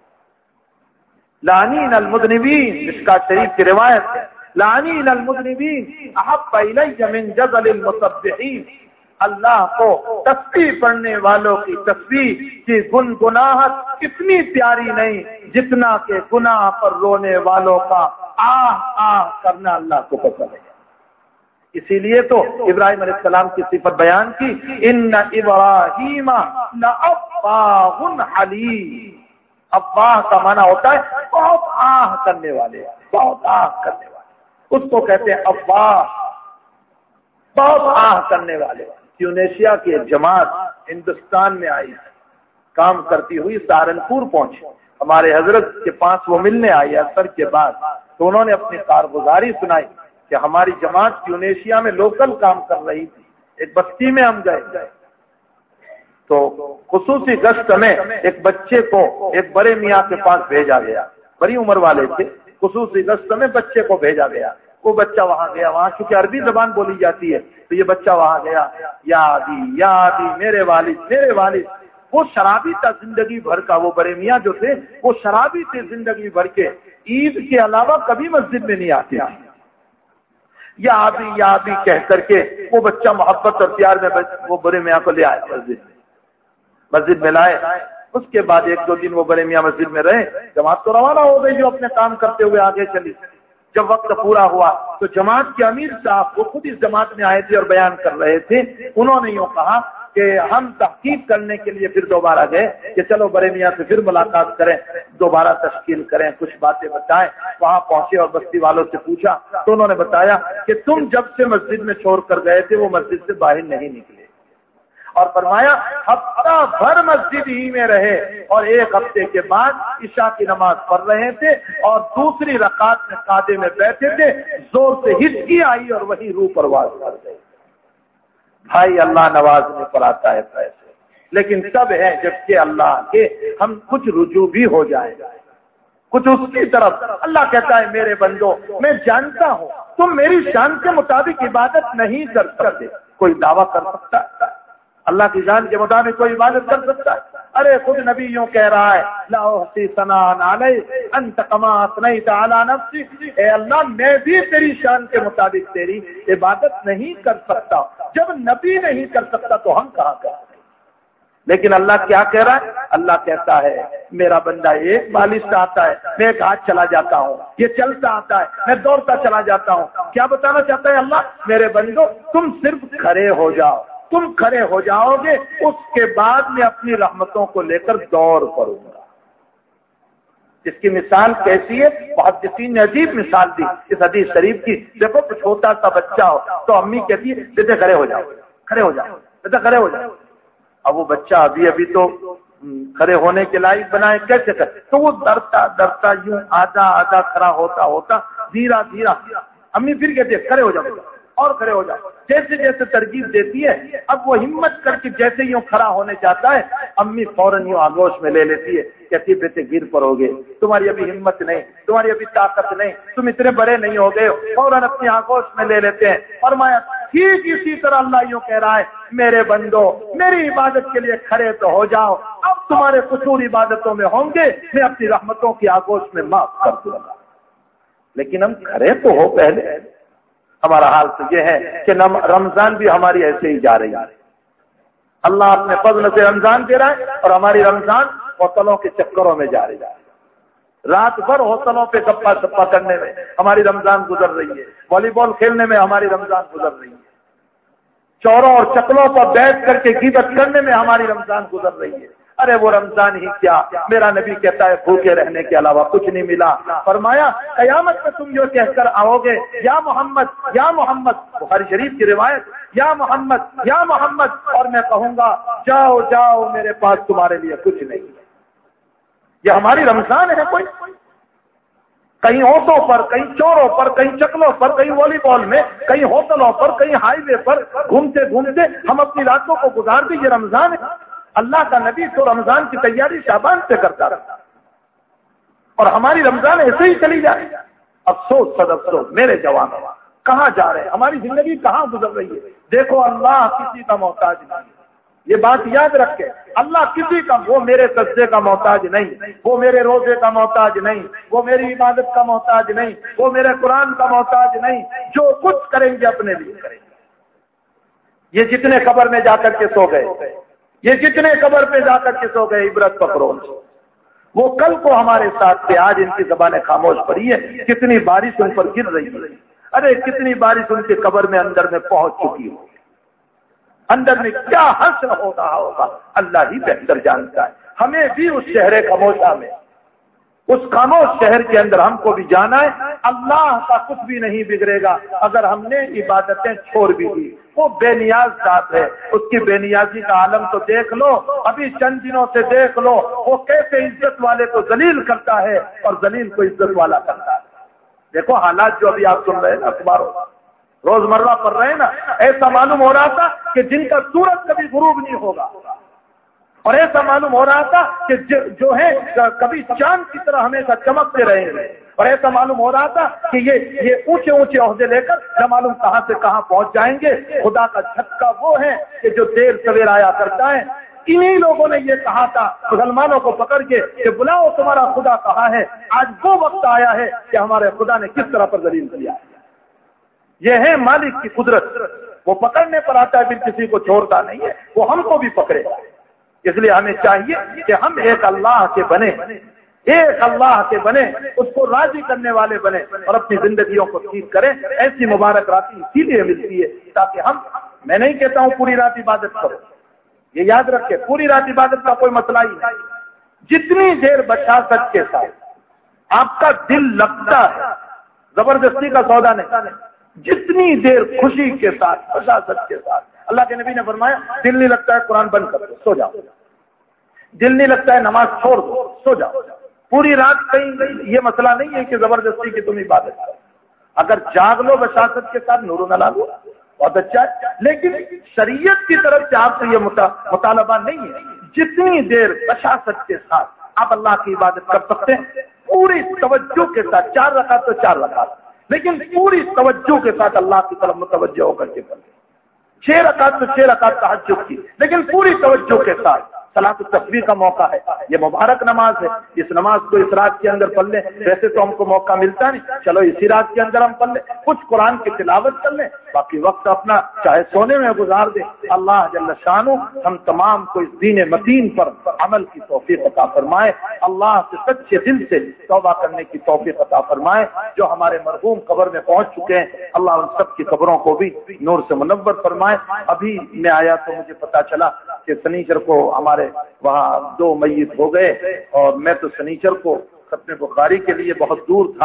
S1: لعنین المذنبین، مشکوٰۃ شریف کی روایت ہے لعنین المذنبین احب الی من جزل المسبحین، اللہ کو تسبیح پڑھنے والوں کی تسبیح کی گنگناہٹ اتنی پیاری نہیں جتنا کہ گناہ پر رونے والوں کا آہ آہ کرنا اللہ کو پسند ہے۔ اسی لیے تو ابراہیم علیہ السلام کی صفت بیان کی ان ابراہیم لأواہ حلیم، ابواہ کا معنی ہوتا ہے بہت آہ کرنے والے، بہت آہ کرنے والے، اس کو کہتے ہیں ابواہ، بہت آہ کرنے والے۔ ٹیونیشیا کی ایک جماعت ہندوستان میں آئی، کام کرتی ہوئی سہارنپور پہنچی، ہمارے حضرت کے پاس وہ ملنے آئی اثر کے بعد، تو انہوں نے اپنی کارگزاری سنائی کہ ہماری جماعت ٹیونیشیا میں لوکل کام کر رہی تھی، ایک بستی میں ہم گئے تو خصوصی گشت میں ایک بچے کو ایک بڑے میاں کے پاس بھیجا گیا، بڑی عمر والے تھے، خصوصی گشت میں بچے کو بھیجا گیا۔ وہ بچہ وہاں گیا، وہاں چونکہ عربی زبان بولی جاتی ہے تو یہ بچہ وہاں گیا، یا ابی یا ابی میرے والد میرے والد۔ وہ شرابی تھا زندگی بھر کا، وہ بڑے میاں جو تھے وہ شرابی تھے زندگی بھر کے، عید کے علاوہ کبھی مسجد میں نہیں آتے، یا ابی یا ابی کہہ کر کے وہ بچہ محبت اور پیار میں وہ بڑے میاں کو لے آیا مسجد میں مسجد میں لائے۔ اس کے بعد ایک دو دن وہ بڑے میاں مسجد میں رہے، جماعت تو روانہ ہو گئی جو اپنے کام کرتے ہوئے آگے چلی۔ جب وقت پورا ہوا تو جماعت کے امیر صاحب وہ خود اس جماعت میں آئے تھے اور بیان کر رہے تھے، انہوں نے یوں کہا کہ ہم تحقیق کرنے کے لیے پھر دوبارہ گئے کہ چلو بڑے میاں سے پھر ملاقات کریں، دوبارہ تشکیل کریں، کچھ باتیں بتائیں۔ وہاں پہنچے اور بستی والوں سے پوچھا تو انہوں نے بتایا کہ تم جب سے مسجد میں چھوڑ کر گئے تھے وہ مسجد سے باہر نہیں نکلے، اور فرمایا ہفتہ بھر مسجد ہی میں رہے اور ایک ہفتے کے بعد عشاء کی نماز پڑھ رہے تھے اور دوسری رکعت میں قاعدے میں بیٹھے تھے، زور سے ہچکی آئی اور وہی روح پرواز کر گئی۔ بھائی اللہ نوازنے پر آتا ہے پیسے، لیکن تب ہے جبکہ اللہ کے ہم کچھ رجوع بھی ہو جائے گا، کچھ اس کی طرف۔ اللہ کہتا ہے میرے بندو میں جانتا ہوں تم میری شان کے مطابق عبادت نہیں کر سکتے۔ کوئی دعویٰ کر سکتا ہے اللہ کی جان کے مطابق کوئی عبادت کر سکتا ہے؟ ارے خود نبی یوں کہہ رہا ہے لا احصی ثناء علیک انت کما اثنیت علی نفسک، اے اللہ میں بھی تیری شان کے مطابق تیری عبادت نہیں کر سکتا۔ جب نبی نہیں کر سکتا تو ہم کہاں کر سکتے؟ لیکن اللہ کیا کہہ رہا ہے؟ اللہ کہتا ہے میرا بندہ ایک بالش سے آتا ہے، میں ایک ہاتھ چلا جاتا ہوں، یہ چلتا آتا ہے، میں دوڑتا چلا جاتا ہوں۔ کیا بتانا چاہتا ہے اللہ؟ میرے بندو تم صرف کھڑے ہو جاؤ، تم کھڑے ہو جاؤ گے، اس کے بعد میں اپنی رحمتوں کو لے کر دور کروں گا۔ اس کی مثال کیسی ہے؟ محدثین نے عجیب مثال دی اس حدیث شریف کی۔ دیکھو کچھ چھوٹا سا بچہ ہو تو امی کہتی ہے بیٹے کھڑے ہو جاؤ، کھڑے ہو جاؤ بیٹا، کھڑے ہو جاؤ۔ اب وہ بچہ ابھی ابھی تو کھڑے ہونے کے لائق بنائے، کیسے کرے؟ تو وہ ڈرتا ڈرتا یوں آدھا آدھا کھڑا ہوتا ہوتا دھیرا دھیرا، امی پھر کہتے ہیں کھڑے ہو جاؤ اور کھڑے ہو جاؤ، جیسے جیسے ترغیب دیتی ہے۔ اب وہ ہمت کر کے جیسے یوں کھڑا ہونے جاتا ہے، امی فوراً یوں آگوش میں لے لیتی ہے، کہتی ہے بیٹے گر پڑو گے، تمہاری ابھی ہمت نہیں، تمہاری ابھی طاقت نہیں، تم اتنے بڑے نہیں ہو گئے، فوراً اپنی آگوش میں لے لیتے ہیں۔ فرمایا ٹھیک اسی طرح اللہ یوں کہہ رہا ہے میرے بندو میری عبادت کے لیے کھڑے تو ہو جاؤ، اب تمہارے قصور عبادتوں میں ہوں گے، میں اپنی رحمتوں کی آگوش میں معاف کر دوں گا۔ لیکن ہم کھڑے تو ہو پہلے۔ ہمارا حال تو یہ ہے کہ رمضان بھی ہماری ایسے ہی جا رہی ہے۔ اللہ اپنے فضل سے رمضان دے رہا ہے اور ہماری رمضان ہوٹلوں کے چکروں میں جا رہی ہے۔ رات بھر ہوٹلوں پہ گپا سپا کرنے میں ہماری رمضان گزر رہی ہے، والی بال کھیلنے میں ہماری رمضان گزر رہی ہے، چوروں اور چکلوں پر بیٹھ کر کے غیبت کرنے میں ہماری رمضان گزر رہی ہے۔ ارے وہ رمضان ہی کیا، میرا نبی کہتا ہے بھوکے رہنے کے علاوہ کچھ نہیں ملا۔ فرمایا قیامت میں تم جو کہہ کر آؤ گے یا محمد یا محمد، بخاری شریف کی روایت، یا محمد یا محمد، اور میں کہوں گا جاؤ جاؤ میرے پاس تمہارے لیے کچھ نہیں۔ یہ ہماری رمضان ہے کوئی؟ کہیں آٹو پر، کہیں چوروں پر، کہیں چکلوں پر، کہیں والی بال میں، کہیں ہوٹلوں پر، کہیں ہائی وے پر گھومتے گھومتے ہم اپنی راتوں کو گزار دیں، یہ رمضان ہے؟ اللہ کا نبی تو رمضان کی تیاری شعبان سے کرتا رہا اور ہماری رمضان ایسے ہی چلی جائے۔ افسوس صد افسوس میرے جوانوں، کہاں جا رہے ہیں؟ ہماری زندگی کہاں گزر رہی ہے؟ دیکھو اللہ کسی کا محتاج نہیں، یہ بات یاد رکھے، اللہ کسی کا، وہ میرے سجدے کا محتاج نہیں، وہ میرے روزے کا محتاج نہیں، وہ میری عبادت کا محتاج نہیں، وہ میرے قرآن کا محتاج نہیں۔ جو کچھ کریں گے اپنے لیے کریں گے۔ یہ جتنے قبر میں جا کر کے سو گئے، یہ جتنے قبر پہ جا کر کے سو گئے، عبرت پکڑو، وہ کل کو ہمارے ساتھ تھے، آج ان کی زبانیں خاموش پڑی ہے، کتنی بارش ان پر گر رہی ہے، ارے کتنی بارش ان کے قبر میں اندر میں پہنچ چکی ہو، اندر میں کیا حشر ہو رہا ہوگا اللہ ہی بہتر جانتا ہے۔ ہمیں بھی اس شہر خاموشہ میں، اس خاموش شہر کے اندر ہم کو بھی جانا ہے۔ اللہ کا کچھ بھی نہیں بگڑے گا اگر ہم نے عبادتیں چھوڑ بھی دی۔ وہ بے نیاز ذات ہے، اس کی بے نیازی کا عالم تو دیکھ لو، ابھی چند دنوں سے دیکھ لو وہ کیسے عزت والے کو ذلیل کرتا ہے اور ذلیل کو عزت والا کرتا ہے۔ دیکھو حالات جو ابھی آپ سن رہے ہیں نا، اخباروں روزمرہ پڑھ رہے ہیں نا، ایسا معلوم ہو رہا تھا کہ جن کا سورج کبھی غروب نہیں ہوگا، اور ایسا معلوم ہو رہا تھا کہ جو ہے کبھی چاند کی طرح ہمیشہ چمکتے رہیں گے، اور ایسا معلوم ہو رہا تھا کہ یہ یہ اونچے اونچے عہدے لے کر نہ معلوم کہاں سے کہاں پہنچ جائیں گے۔ خدا کا جھٹکا وہ ہے کہ جو دیر سویر آیا کرتا ہے۔ انہی لوگوں نے یہ کہا تھا مسلمانوں کو پکڑ کے کہ بلاؤ تمہارا خدا کہاں ہے۔ آج وہ وقت آیا ہے کہ ہمارے خدا نے کس طرح پر ذلیل کیا ہے۔ یہ ہے مالک کی قدرت، وہ پکڑنے پر آتا ہے پھر کسی کو چھوڑتا نہیں ہے، وہ ہم کو بھی پکڑے گا۔ اس لیے ہمیں چاہیے کہ ہم ایک اللہ کے بنے، ایک اللہ کے بنے، اس کو راضی کرنے والے بنے اور اپنی زندگیوں کو ٹھیک کریں۔ ایسی مبارک راتیں اسی لیے ملتی ہے تاکہ ہم، میں نہیں کہتا ہوں پوری رات عبادت کرو، یہ یاد رکھے پوری رات عبادت کا کوئی مسئلہ ہی نہیں۔ جتنی دیر بشاشت کے ساتھ آپ کا دل لگتا ہے، زبردستی کا سودا نہیں، جتنی دیر خوشی کے ساتھ بشاشت کے ساتھ، اللہ کے نبی نے فرمایا دل نہیں لگتا ہے قرآن بند کر دو، سو جاؤ، دل نہیں لگتا ہے نماز چھوڑ دو، سو جاؤ۔ پوری رات کہیں گئی، یہ مسئلہ نہیں ہے کہ زبردستی کی تم عبادت کرو، اگر جاگ لو بشاشت کے ساتھ نور و نلا لو بہت اچھا ہے، لیکن شریعت کی طرف سے آپ کو یہ مطالبہ نہیں ہے۔ جتنی دیر بشاشت کے ساتھ آپ اللہ کی عبادت کر سکتے ہیں، پوری توجہ کے ساتھ، چار رکعت تو چار رکعت، لیکن پوری توجہ کے ساتھ اللہ کی طرف متوجہ ہو کر کے کریں۔ چھ رکعت تو چھ رکعت تہجد کی، لیکن پوری توجہ کے ساتھ۔ صلاۃ التسبیح کا موقع ہے، یہ مبارک نماز ہے، اس نماز کو اس رات کے اندر پڑھ لیں۔ ویسے تو ہم کو موقع ملتا نہیں، چلو اسی رات کے اندر ہم پڑھ لیں، کچھ قرآن کی تلاوت کر لیں، باقی وقت اپنا چاہے سونے میں گزار دیں۔ اللہ جل شانہ ہم تمام کو اس دین متین پر عمل کی توفیق عطا فرمائے، اللہ سے سچے دل سے توبہ کرنے کی توفیق عطا فرمائے۔ جو ہمارے مرحوم قبر میں پہنچ چکے ہیں اللہ ان سب کی قبروں کو بھی نور سے منور فرمائے۔ ابھی میں آیا تو مجھے پتا چلا کہ سنیچر کو ہمارے وہاں دو میت ہو گئے، اور میں تو سنیچر کو ختم بخاری کے لیے بہت دور تھا،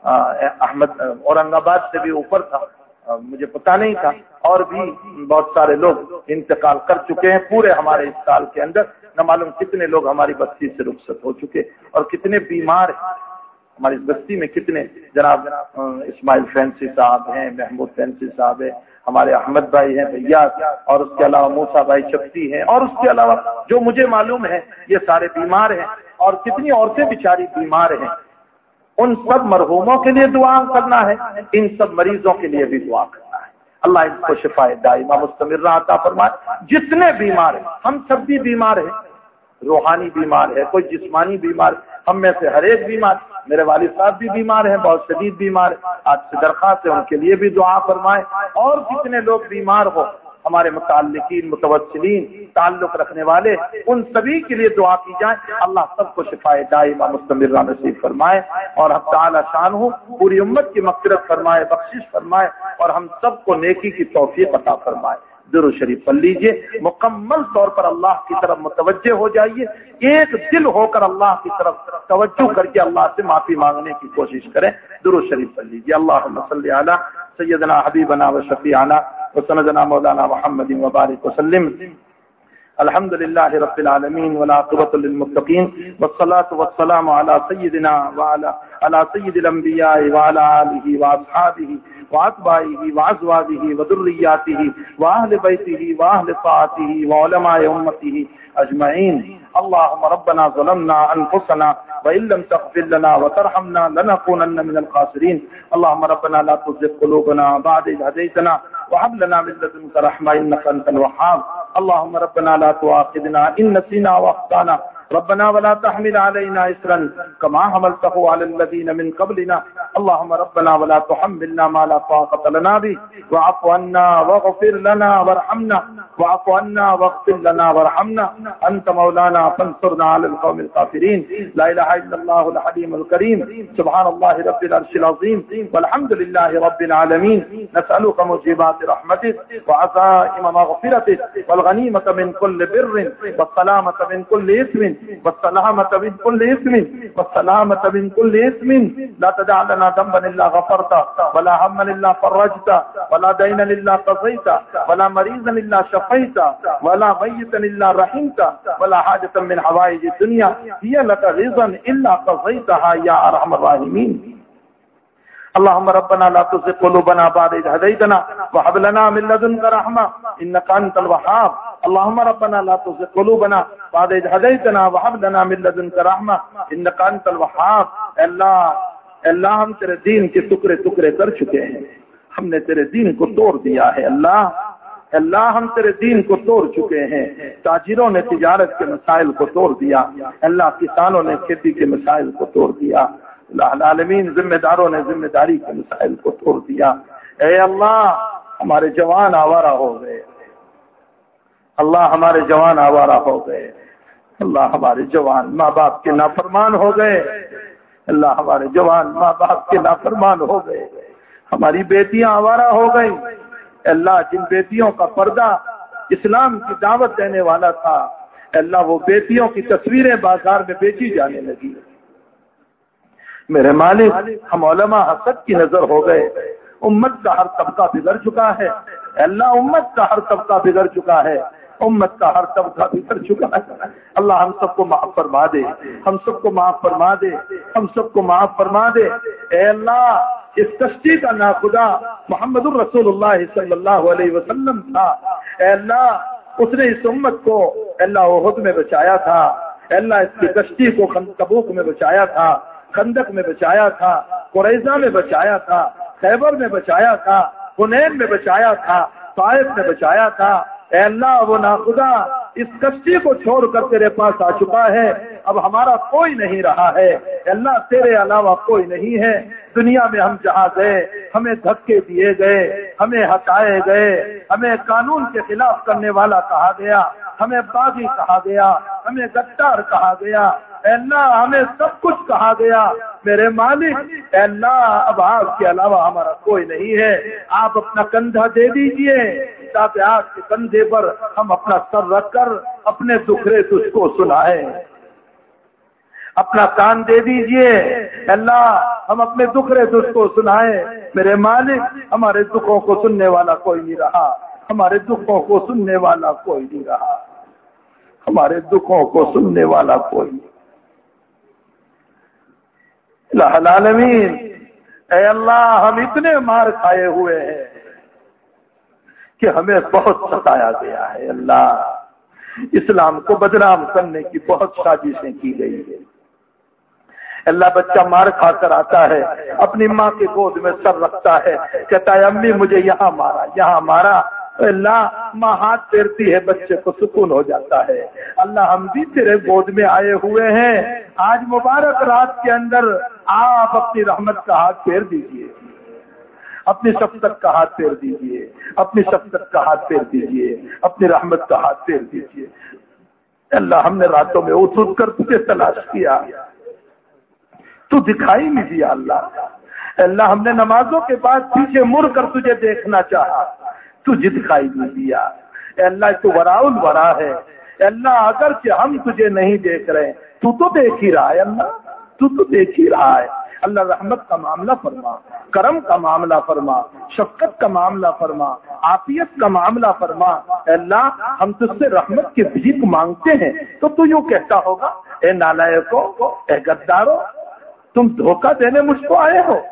S1: احمد اورنگ آباد سے بھی اوپر تھا، مجھے پتا نہیں تھا، اور بھی بہت سارے لوگ انتقال کر چکے ہیں پورے ہمارے اس سال کے اندر، نہ معلوم کتنے لوگ ہماری بستی سے رخصت ہو چکے اور کتنے بیمار ہیں ہماری بستی میں، کتنے جناب اسماعیل فینسی صاحب ہیں، محمود فینسی صاحب ہیں، ہمارے احمد بھائی ہیں بھیا، اور اس کے علاوہ موسیٰ بھائی چپتی ہیں، اور اس کے علاوہ جو مجھے معلوم ہے یہ سارے بیمار ہیں، اور کتنی عورتیں بیچاری بیمار ہیں۔ ان سب مرحوموں کے لیے دعا کرنا ہے، ان سب مریضوں کے لیے بھی دعا کرنا ہے، اللہ ان کو شفاء دائمہ مستمرہ عطا فرمائے۔ جتنے بیمار ہیں، ہم سب بھی بیمار ہیں، روحانی بیمار ہے، کوئی جسمانی بیمار، ہم میں سے ہر ایک بیمار، میرے والد صاحب بھی بیمار ہیں، بہت شدید بیمار ہیں، آج سے درخواست ہے ان کے لیے بھی دعا فرمائیں، اور جتنے لوگ بیمار ہو ہمارے متعلقین متوسلین تعلق رکھنے والے ان سبھی کے لیے دعا کی جائے، اللہ سب کو شفاء دائمہ مستمرہ نصیب فرمائے، اور ہم تعالی شان ہو پوری امت کی مغفرت فرمائے، بخشش فرمائے، اور ہم سب کو نیکی کی توفیق عطا فرمائے۔ درود شریف پڑھ لیجئے، مکمل طور پر اللہ کی طرف متوجہ ہو جائیے، ایک دل ہو کر اللہ کی طرف توجہ کر کے اللہ سے معافی مانگنے کی کوشش کریں۔ درود شریف پڑھ لیجئے۔ اللہم صلی علی سیدنا حبیبنا و شفیعنا و سندنا مولانا محمد وبارک وسلم۔ الحمد للہ رب العالمین والعاقبۃ للمتقین والصلاة والسلام علی سیدنا وعلی علی سید الانبیاء وعلی آلہ واصحابہ واتباعہ وازواجہ وذریاتہ واہل بیتہ واہل طاعتہ وعلماء امتہ اجمعین۔ اللهم ربنا ظلمنا انفسنا وان لم تغفر لنا وترحمنا لنكونن من الخاسرين۔ اللهم ربنا لا تزغ قلوبنا بعد إذ هديتنا وهب لنا من لدنك رحمة إنك أنت الوهاب۔ اللهم ربنا لا تؤاخذنا إن نسينا وأخطأنا ربنا ولا تحمل علينا إصرا كما حملته على الذين من قبلنا۔ اللهم ربنا ولا تحملنا ما لا طاقة لنا به واعف عنا واغفر لنا وارحمنا واعف عنا واغفر لنا وارحمنا أنت مولانا فانصرنا على القوم الكافرين۔ لا إله إلا الله الحليم الكريم، سبحان الله رب العرش العظيم، والحمد لله رب العالمين۔ نسألك موجبات رحمتك وعزائم مغفرتك والغنيمة من كل بر والسلامة من كل إثم والسلامة من كل إثم والسلامة من كل إثم۔ لا تدع لنا ذنبا إلا غفرته ولا هما إلا فرجته ولا دينا إلا قضيته ولا مريضا إلا شفيته ولا ميتا إلا رحمته ولا حاجة من حوائج الدنيا هي لك رضا إلا قضيتها يا أرحم الراحمين۔ اللهم ربنا لا تزغ قلوبنا بعد إذ هديتنا وهب لنا من لدنك رحمة إنك أنت الوهاب۔ اللهم ربنا لا تزغ قلوبنا بعد إذ هديتنا وهب لنا من لدنك رحمة إنك أنت الوهاب۔ اللہ اللہ ہم تیرے دین کے ٹکڑے ٹکڑے کر چکے ہیں، ہم نے تیرے دین کو توڑ دیا ہے، اللہ اللہ ہم تیرے دین کو توڑ چکے ہیں، تاجروں نے تجارت کے مسائل کو توڑ دیا، اللہ کسانوں نے کھیتی کے مسائل کو توڑ دیا، اللہ العالمین ذمہ داروں نے ذمہ داری کے مسائل کو توڑ دیا۔ اے اللہ ہمارے جوان آوارہ ہو گئے، اللہ ہمارے جوان آوارہ ہو گئے، اللہ ہمارے جوان ماں باپ کے نافرمان ہو گئے، اللہ ہمارے جوان ماں باپ کے نافرمان ہو گئے، ہماری بیٹیاں آوارہ ہو گئی، اللہ جن بیٹیوں کا پردہ اسلام کی دعوت دینے والا تھا، اللہ وہ بیٹیوں کی تصویریں بازار میں بیچی جانے لگی۔ میرے مالک ہم علماء حسد کی نظر ہو گئے، امت کا ہر طبقہ بگڑ چکا ہے، اللہ امت کا ہر طبقہ بگڑ چکا ہے، امت کا ہر طبقہ بگڑ چکا ہے، اللہ ہم سب کو معاف فرما دے، ہم سب کو معاف فرما دے، ہم سب کو معاف فرما دے۔ اے اللہ اس کشتی کا ناخدا محمد الرسول اللہ صلی اللہ علیہ وسلم تھا، اے اللہ اس نے اس امت کو اللہ احد میں بچایا تھا، اے اللہ اس کی کشتی کو تبوک میں بچایا تھا، خندق میں بچایا تھا، قریظہ میں بچایا تھا، خیبر میں بچایا تھا، حنین میں بچایا تھا، طائف میں بچایا تھا۔ اے اللہ وہ ناخدا اس کشتی کو چھوڑ کر تیرے پاس آ چکا ہے، اب ہمارا کوئی نہیں رہا ہے، اللہ تیرے علاوہ کوئی نہیں ہے۔ دنیا میں ہم جہاں گئے ہمیں دھکے دیے گئے، ہمیں ہٹائے گئے، ہمیں قانون کے خلاف کرنے والا کہا گیا، ہمیں باغی کہا گیا، ہمیں غدار کہا گیا، اے اللہ ہمیں سب کچھ کہا گیا۔ میرے مالک اے اللہ اب آپ کے علاوہ ہمارا کوئی نہیں ہے، آپ اپنا کندھا دے دیجئے تاکہ آپ کے کندھے پر ہم اپنا سر رکھ کر اپنے دکھڑے تجھ کو سنائیں۔ اپنا کان دے دیجئے اللہ ہم اپنے دکھڑے تجھ کو سنائیں۔ میرے مالک ہمارے دکھوں کو سننے والا کوئی نہیں رہا، ہمارے دکھوں کو سننے والا کوئی نہیں رہا، ہمارے دکھوں کو سننے والا کوئی نہیں۔ الہ العالمین اے اللہ ہم اتنے مار کھائے ہوئے ہیں کہ ہمیں بہت ستایا گیا ہے، اللہ اسلام کو بدنام کرنے کی بہت سازشیں کی گئی ہے۔ اللہ بچہ مار کھا کر آتا ہے، اپنی ماں کی گود میں سر رکھتا ہے، کہتا ہے امی مجھے یہاں مارا یہاں مارا، اللہ ماں ہاتھ پھیرتی ہے، بچے کو سکون ہو جاتا ہے۔ اللہ ہم بھی تیرے گود میں آئے ہوئے ہیں، آج مبارک رات کے اندر آپ اپنی رحمت کا ہاتھ پھیر دیجئے، اپنی شفقت کا ہاتھ پھیر دیجئے، اپنی شفقت کا ہاتھ پھیر دیجئے، اپنی رحمت کا ہاتھ پھیر دیجئے۔ اللہ ہم نے راتوں میں اٹھ اٹھ کر تجھے تلاش کیا، تو دکھائی نہیں دیا۔ اللہ اللہ ہم نے نمازوں کے بعد پیچھے مڑ کر تجھے دیکھنا چاہا، تجھے دکھائی نہیں دیا۔ اے اللہ تو وراء الورا ہے، اے اللہ اگرچہ ہم تجھے نہیں دیکھ رہے تو تو دیکھ ہی رہا ہے، اللہ تو تو دیکھ ہی رہا ہے۔ اللہ رحمت کا معاملہ فرما، کرم کا معاملہ فرما، شفقت کا معاملہ فرما، عافیت کا معاملہ فرما۔ اے اللہ ہم تجھ سے رحمت کی بھیک مانگتے ہیں تو تو یوں کہتا ہوگا اے نالائقو، اے غدارو، تم دھوکہ دینے مجھ کو آئے ہو،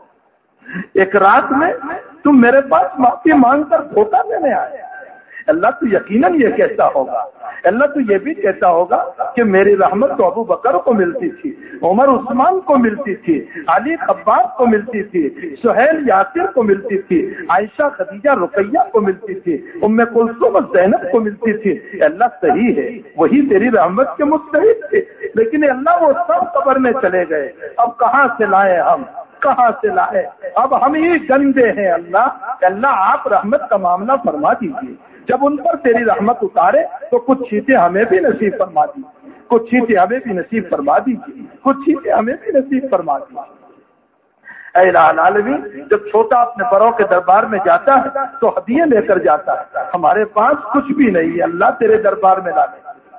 S1: ایک رات میں تم میرے پاس معافی مانگ کر دھوکہ دینے آئے۔ اللہ تو یقیناً یہ کہتا ہوگا، اللہ تو یہ بھی کہتا ہوگا کہ میری رحمت تو ابو بکر کو ملتی تھی، عمر عثمان کو ملتی تھی، علی عباس کو ملتی تھی، سہیل یاسر کو ملتی تھی، عائشہ خدیجہ رقیہ کو ملتی تھی، ام کلثوم زینب کو ملتی تھی۔ اللہ صحیح ہے وہی تیری رحمت کے مستحق تھے، لیکن اللہ وہ سب قبر میں چلے گئے، اب کہاں سے لائے ہم، کہاں سے لائے، اب ہم ہی گندے ہیں۔ اللہ اللہ آپ رحمت کا معاملہ فرما دیجیے، جب ان پر تیری رحمت اتارے تو کچھ چیزیں ہمیں بھی نصیب فرما دیجیے، کچھ چیزیں ہمیں بھی نصیب فرما دیجیے، کچھ چیزیں ہمیں بھی نصیب فرما دیجیے۔ اے الہ العالمین جب چھوٹا اپنے بڑوں کے دربار میں جاتا ہے تو ہدیے لے کر جاتا ہے، ہمارے پاس کچھ بھی نہیں ہے، اللہ تیرے دربار میں لانے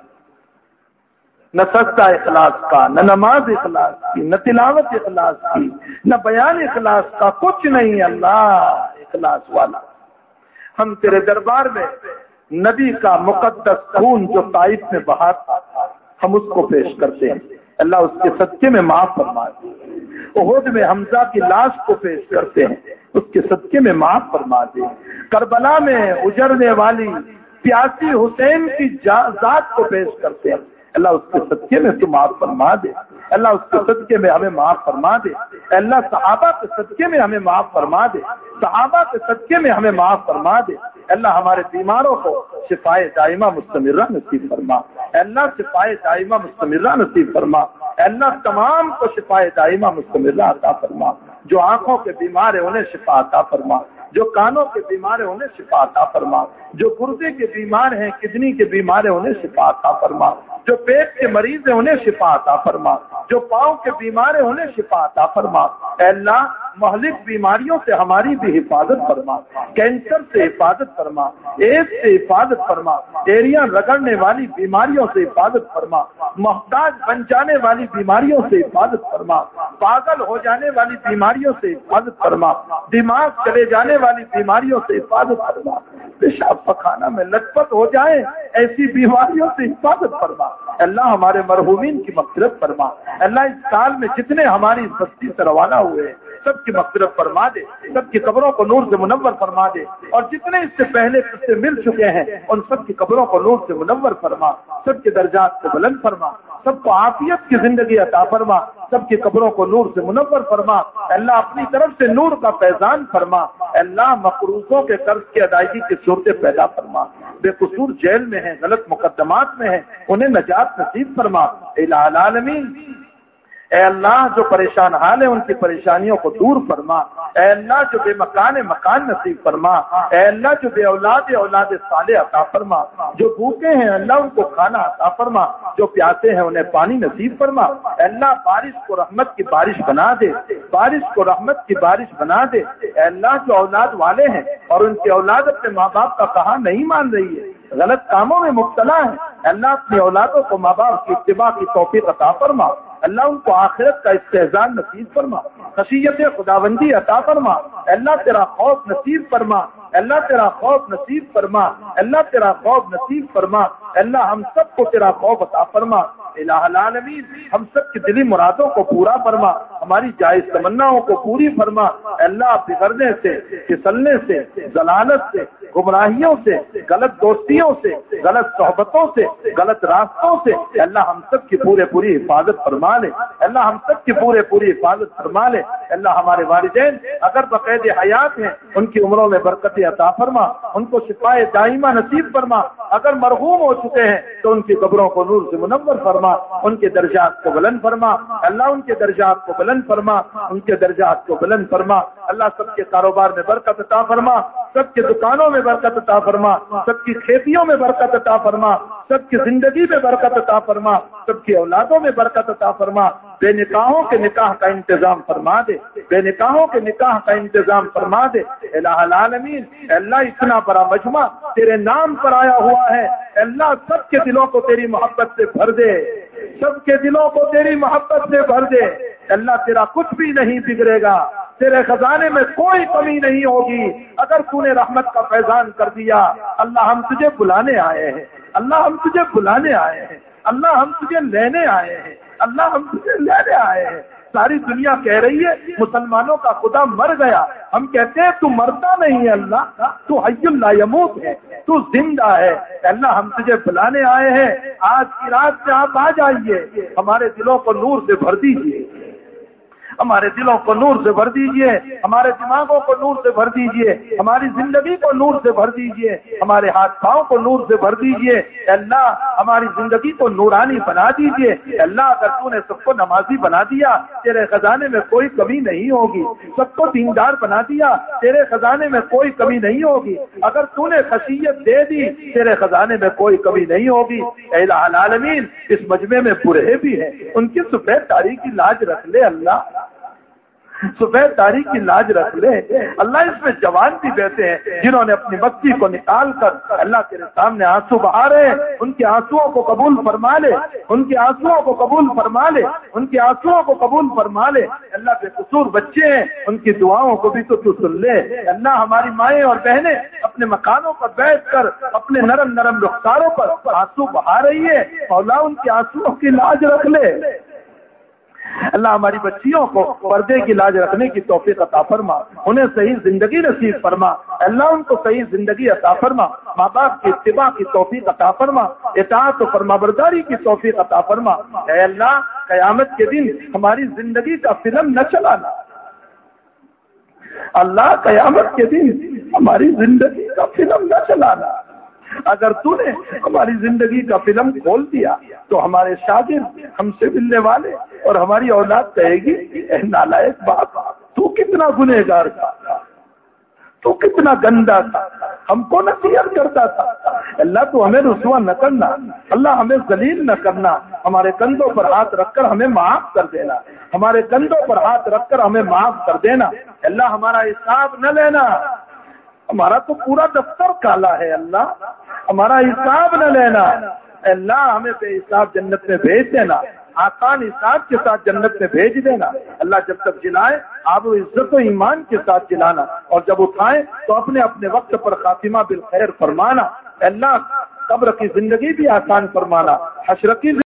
S1: نہ سجدہ اخلاص کا، نہ نماز اخلاص کی، نہ تلاوت اخلاص کی، نہ بیان اخلاص کا، کچھ نہیں۔ اللہ اخلاص والا ہم تیرے دربار میں نبی کا مقدس خون جو طائف میں بہا تھا ہم اس کو پیش کرتے ہیں، اللہ اس کے صدقے میں معاف فرما دے۔ احد میں حمزہ کی لاش کو پیش کرتے ہیں، اس کے صدقے میں معاف فرما دے۔ کربلا میں اجڑنے والی پیاسی حسین کی ذات کو پیش کرتے ہیں، اللہ اس کے صدقے میں تو معاف فرما دے، اللہ اس کے صدقے میں ہمیں معاف فرما دے، اللہ صحابہ کے صدقے میں ہمیں معاف فرما دے، صحابہ کے صدقے میں ہمیں معاف فرما دے۔ اللہ ہمارے بیماروں کو شفائے دائمہ مستمرہ نصیب فرما، اللہ شفائے دائمہ مستمرہ نصیب فرما، اللہ تمام کو شفائے دائمہ مستمرہ عطا فرما۔ جو آنکھوں کے بیمار ہیں انہیں شفا عطا فرما، جو کانوں کے بیمار ہیں انہیں شفا عطا فرما، جو گردے کے بیمار ہیں، کڈنی کے بیمار ہیں انہیں شفا عطا فرما، جو پیٹ کے مریض ہیں انہیں شفا عطا فرما، جو پاؤں کے بیمار ہیں انہیں شفا عطا فرما۔ اے اللہ مہلک بیماریوں سے ہماری بھی حفاظت فرما، کینسر سے حفاظت فرما، ایڈز سے حفاظت فرما، ایریاں رگڑنے والی بیماریوں سے حفاظت فرما، محتاج بن جانے والی بیماریوں سے حفاظت فرما، پاگل ہو جانے والی بیماریوں سے حفاظت فرما، دماغ چلے جانے والی بیماریوں سے حفاظت فرما، پیشاب پخانہ میں لٹ پٹ ہو جائیں ایسی بیماریوں سے حفاظت فرما۔ اللہ ہمارے مرحومین کی مغفرت فرما، اللہ اس سال میں جتنے ہماری بستی سے روانہ ہوئے سب کی مغفرت فرما دے، سب کی قبروں کو نور سے منور فرما دے، اور جتنے اس سے پہلے اس سے مل چکے ہیں ان سب کی قبروں کو نور سے منور فرما، سب کے درجات کو بلند فرما، سب کو عافیت کی زندگی عطا فرما، سب کی قبروں کو نور سے منور فرما، اللہ اپنی طرف سے نور کا فیضان فرما، اللہ مقروضوں کے قرض کی ادائیگی کی صورتیں پیدا فرما، بے قصور جیل میں ہیں، غلط مقدمات میں ہیں، انہیں نجات نصیب فرما الہ العالمین۔ اے اللہ جو پریشان حال ہے ان کی پریشانیوں کو دور فرما، اے اللہ جو بے مکان مکان نصیب فرما، اے اللہ جو بے اولاد اولاد صالح عطا فرما، جو بھوکے ہیں اللہ ان کو کھانا عطا فرما، جو پیاسے ہیں انہیں پانی نصیب فرما، اے اللہ بارش کو رحمت کی بارش بنا دے، بارش کو رحمت کی بارش بنا دے، اے اللہ جو اولاد والے ہیں اور ان کی اولاد اپنے ماں باپ کا کہا نہیں مان رہی ہے، غلط کاموں میں مبتلا ہے، اللہ اپنی اولادوں کو ماں باپ کی اتباع کی توفیق عطا فرما، اللہ ان کو آخرت کا استحسان نصیب فرما، خشیت خداوندی عطا فرما، اللہ تیرا خوف نصیب فرما، اللہ تیرا خوف نصیب فرما، اللہ تیرا خوف نصیب فرما، اللہ ہم سب کو تیرا خوف عطا فرما الہ العالمین، ہم سب کی دلی مرادوں کو پورا فرما، ہماری جائز تمناؤں کو پوری فرما، اللہ بگڑنے سے، پھسلنے سے، ضلالت سے، گمراہیوں سے، غلط دوستیوں سے، غلط صحبتوں سے، غلط راستوں سے اللہ ہم سب کی پورے پوری حفاظت فرما لے، اللہ ہم سب کی پورے پوری حفاظت فرما لے، اللہ ہمارے والدین اگر بقید حیات ہیں ان کی عمروں میں برکت عطا فرما، ان کو شفائے دائمہ نصیب فرما، اگر مرحوم ہو چکے ہیں تو ان کی قبروں کو نور سے منور فرما، ان کے درجات کو بلند فرما، اللہ ان کے درجات کو بلند فرما، ان کے درجات کو بلند فرما، اللہ سب کے کاروبار میں برکت عطا فرما، سب کے دکانوں میں برکت عطا فرما، سب کی کھیتیوں میں برکت عطا فرما، سب کی زندگی میں برکت عطا فرما، سب کی اولادوں میں برکت عطا فرما، بے نکاحوں کے نکاح کا انتظام فرما دے، بے نکاحوں کے نکاح کا انتظام فرما دے الہ العالمین، اللہ اتنا بڑا مجمع تیرے نام پر آیا ہوا ہے، اللہ سب کے دلوں کو تیری محبت سے بھر دے، سب کے دلوں کو تیری محبت سے بھر دے، اللہ تیرا کچھ بھی نہیں بگڑے گا، تیرے خزانے میں کوئی کمی نہیں ہوگی، اگر تو نے رحمت کا فیضان کر دیا، اللہ ہم تجھے بلانے آئے ہیں، اللہ ہم تجھے بلانے آئے ہیں، اللہ ہم تجھے لینے آئے ہیں، اللہ ہم تجھے لینے آئے ہیں، ساری دنیا کہہ رہی ہے مسلمانوں کا خدا مر گیا، ہم کہتے ہیں تو مرتا نہیں ہے اللہ، تو حی لا یموت ہے، تو زندہ ہے، اللہ ہم تجھے بلانے آئے ہیں، آج کی رات میں آپ آ جائیے، ہمارے دلوں کو نور سے بھر دیجیے، ہمارے دلوں کو نور سے بھر دیجئے، ہمارے دماغوں کو نور سے بھر دیجئے، ہماری زندگی کو نور سے بھر دیجئے، ہمارے ہاتھ پاؤں کو نور سے بھر دیجئے، اللہ ہماری زندگی کو نورانی بنا دیجئے، اللہ اگر تو نے سب کو نمازی بنا دیا تیرے خزانے میں کوئی کمی نہیں ہوگی، سب کو دیندار بنا دیا تیرے خزانے میں کوئی کمی نہیں ہوگی، اگر تو نے خشیت دے دی تیرے خزانے میں کوئی کمی نہیں ہوگی، اے الہ العالمین اس مجمع میں برہے بھی ہیں، ان کی سفید داڑھی کی لاج رکھ لے اللہ، سفید داڑھی کی لاج رکھ لے اللہ، اس میں جوان بھی بیٹھے ہیں جنہوں نے اپنی مستی کو نکال کر اللہ تیرے سامنے آنسو بہا رہے ہیں، ان کے آنسوؤں کو قبول فرما لے، ان کے آنسوؤں کو قبول فرما لے، ان کے آنسوؤں کو قبول فرما لے، اللہ بے قصور بچے ہیں ان کی دعاؤں کو بھی تو تو سن لے، اللہ ہماری مائیں اور بہنیں اپنے مکانوں پر بیٹھ کر اپنے نرم نرم رخساروں پر آنسو بہا رہی ہے، مولا ان کے آنسوؤں کی لاج رکھ لے، اللہ ہماری بچیوں کو پردے کی لاج رکھنے کی توفیق عطا فرما، انہیں صحیح زندگی نصیب فرما، اللہ ان کو صحیح زندگی عطا فرما، ماں باپ کی اتباع کی توفیق عطا فرما، اطاعت و فرمانبرداری کی توفیق عطا فرما، اے اللہ قیامت کے دن ہماری زندگی کا فلم نہ چلانا، اللہ قیامت کے دن ہماری زندگی کا فلم نہ چلانا، اگر تو نے ہماری زندگی کا فلم کھول دیا تو ہمارے شاگرد ہم سے ملنے والے اور ہماری اولاد کہے گی اے نالائق باپ تو کتنا گنہگار تھا، تو کتنا گندا تھا، ہم کو نصیحت کرتا تھا، اللہ تو ہمیں رسوا نہ کرنا، اللہ ہمیں ذلیل نہ کرنا، ہمارے کندھوں پر ہاتھ رکھ کر ہمیں معاف کر دینا، ہمارے کندھوں پر ہاتھ رکھ کر ہمیں معاف کر دینا، اللہ ہمارا حساب نہ لینا، ہمارا تو پورا دفتر کالا ہے، اللہ ہمارا حساب نہ لینا، اللہ ہمیں بے حساب جنت میں بھیج دینا، آسان حساب کے ساتھ جنت میں بھیج دینا، اللہ جب تک جلائے آپ عزت و ایمان کے ساتھ جلانا، اور جب اٹھائیں تو اپنے اپنے وقت پر خاتمہ بالخیر فرمانا، اللہ قبر کی زندگی بھی آسان فرمانا، حشر کی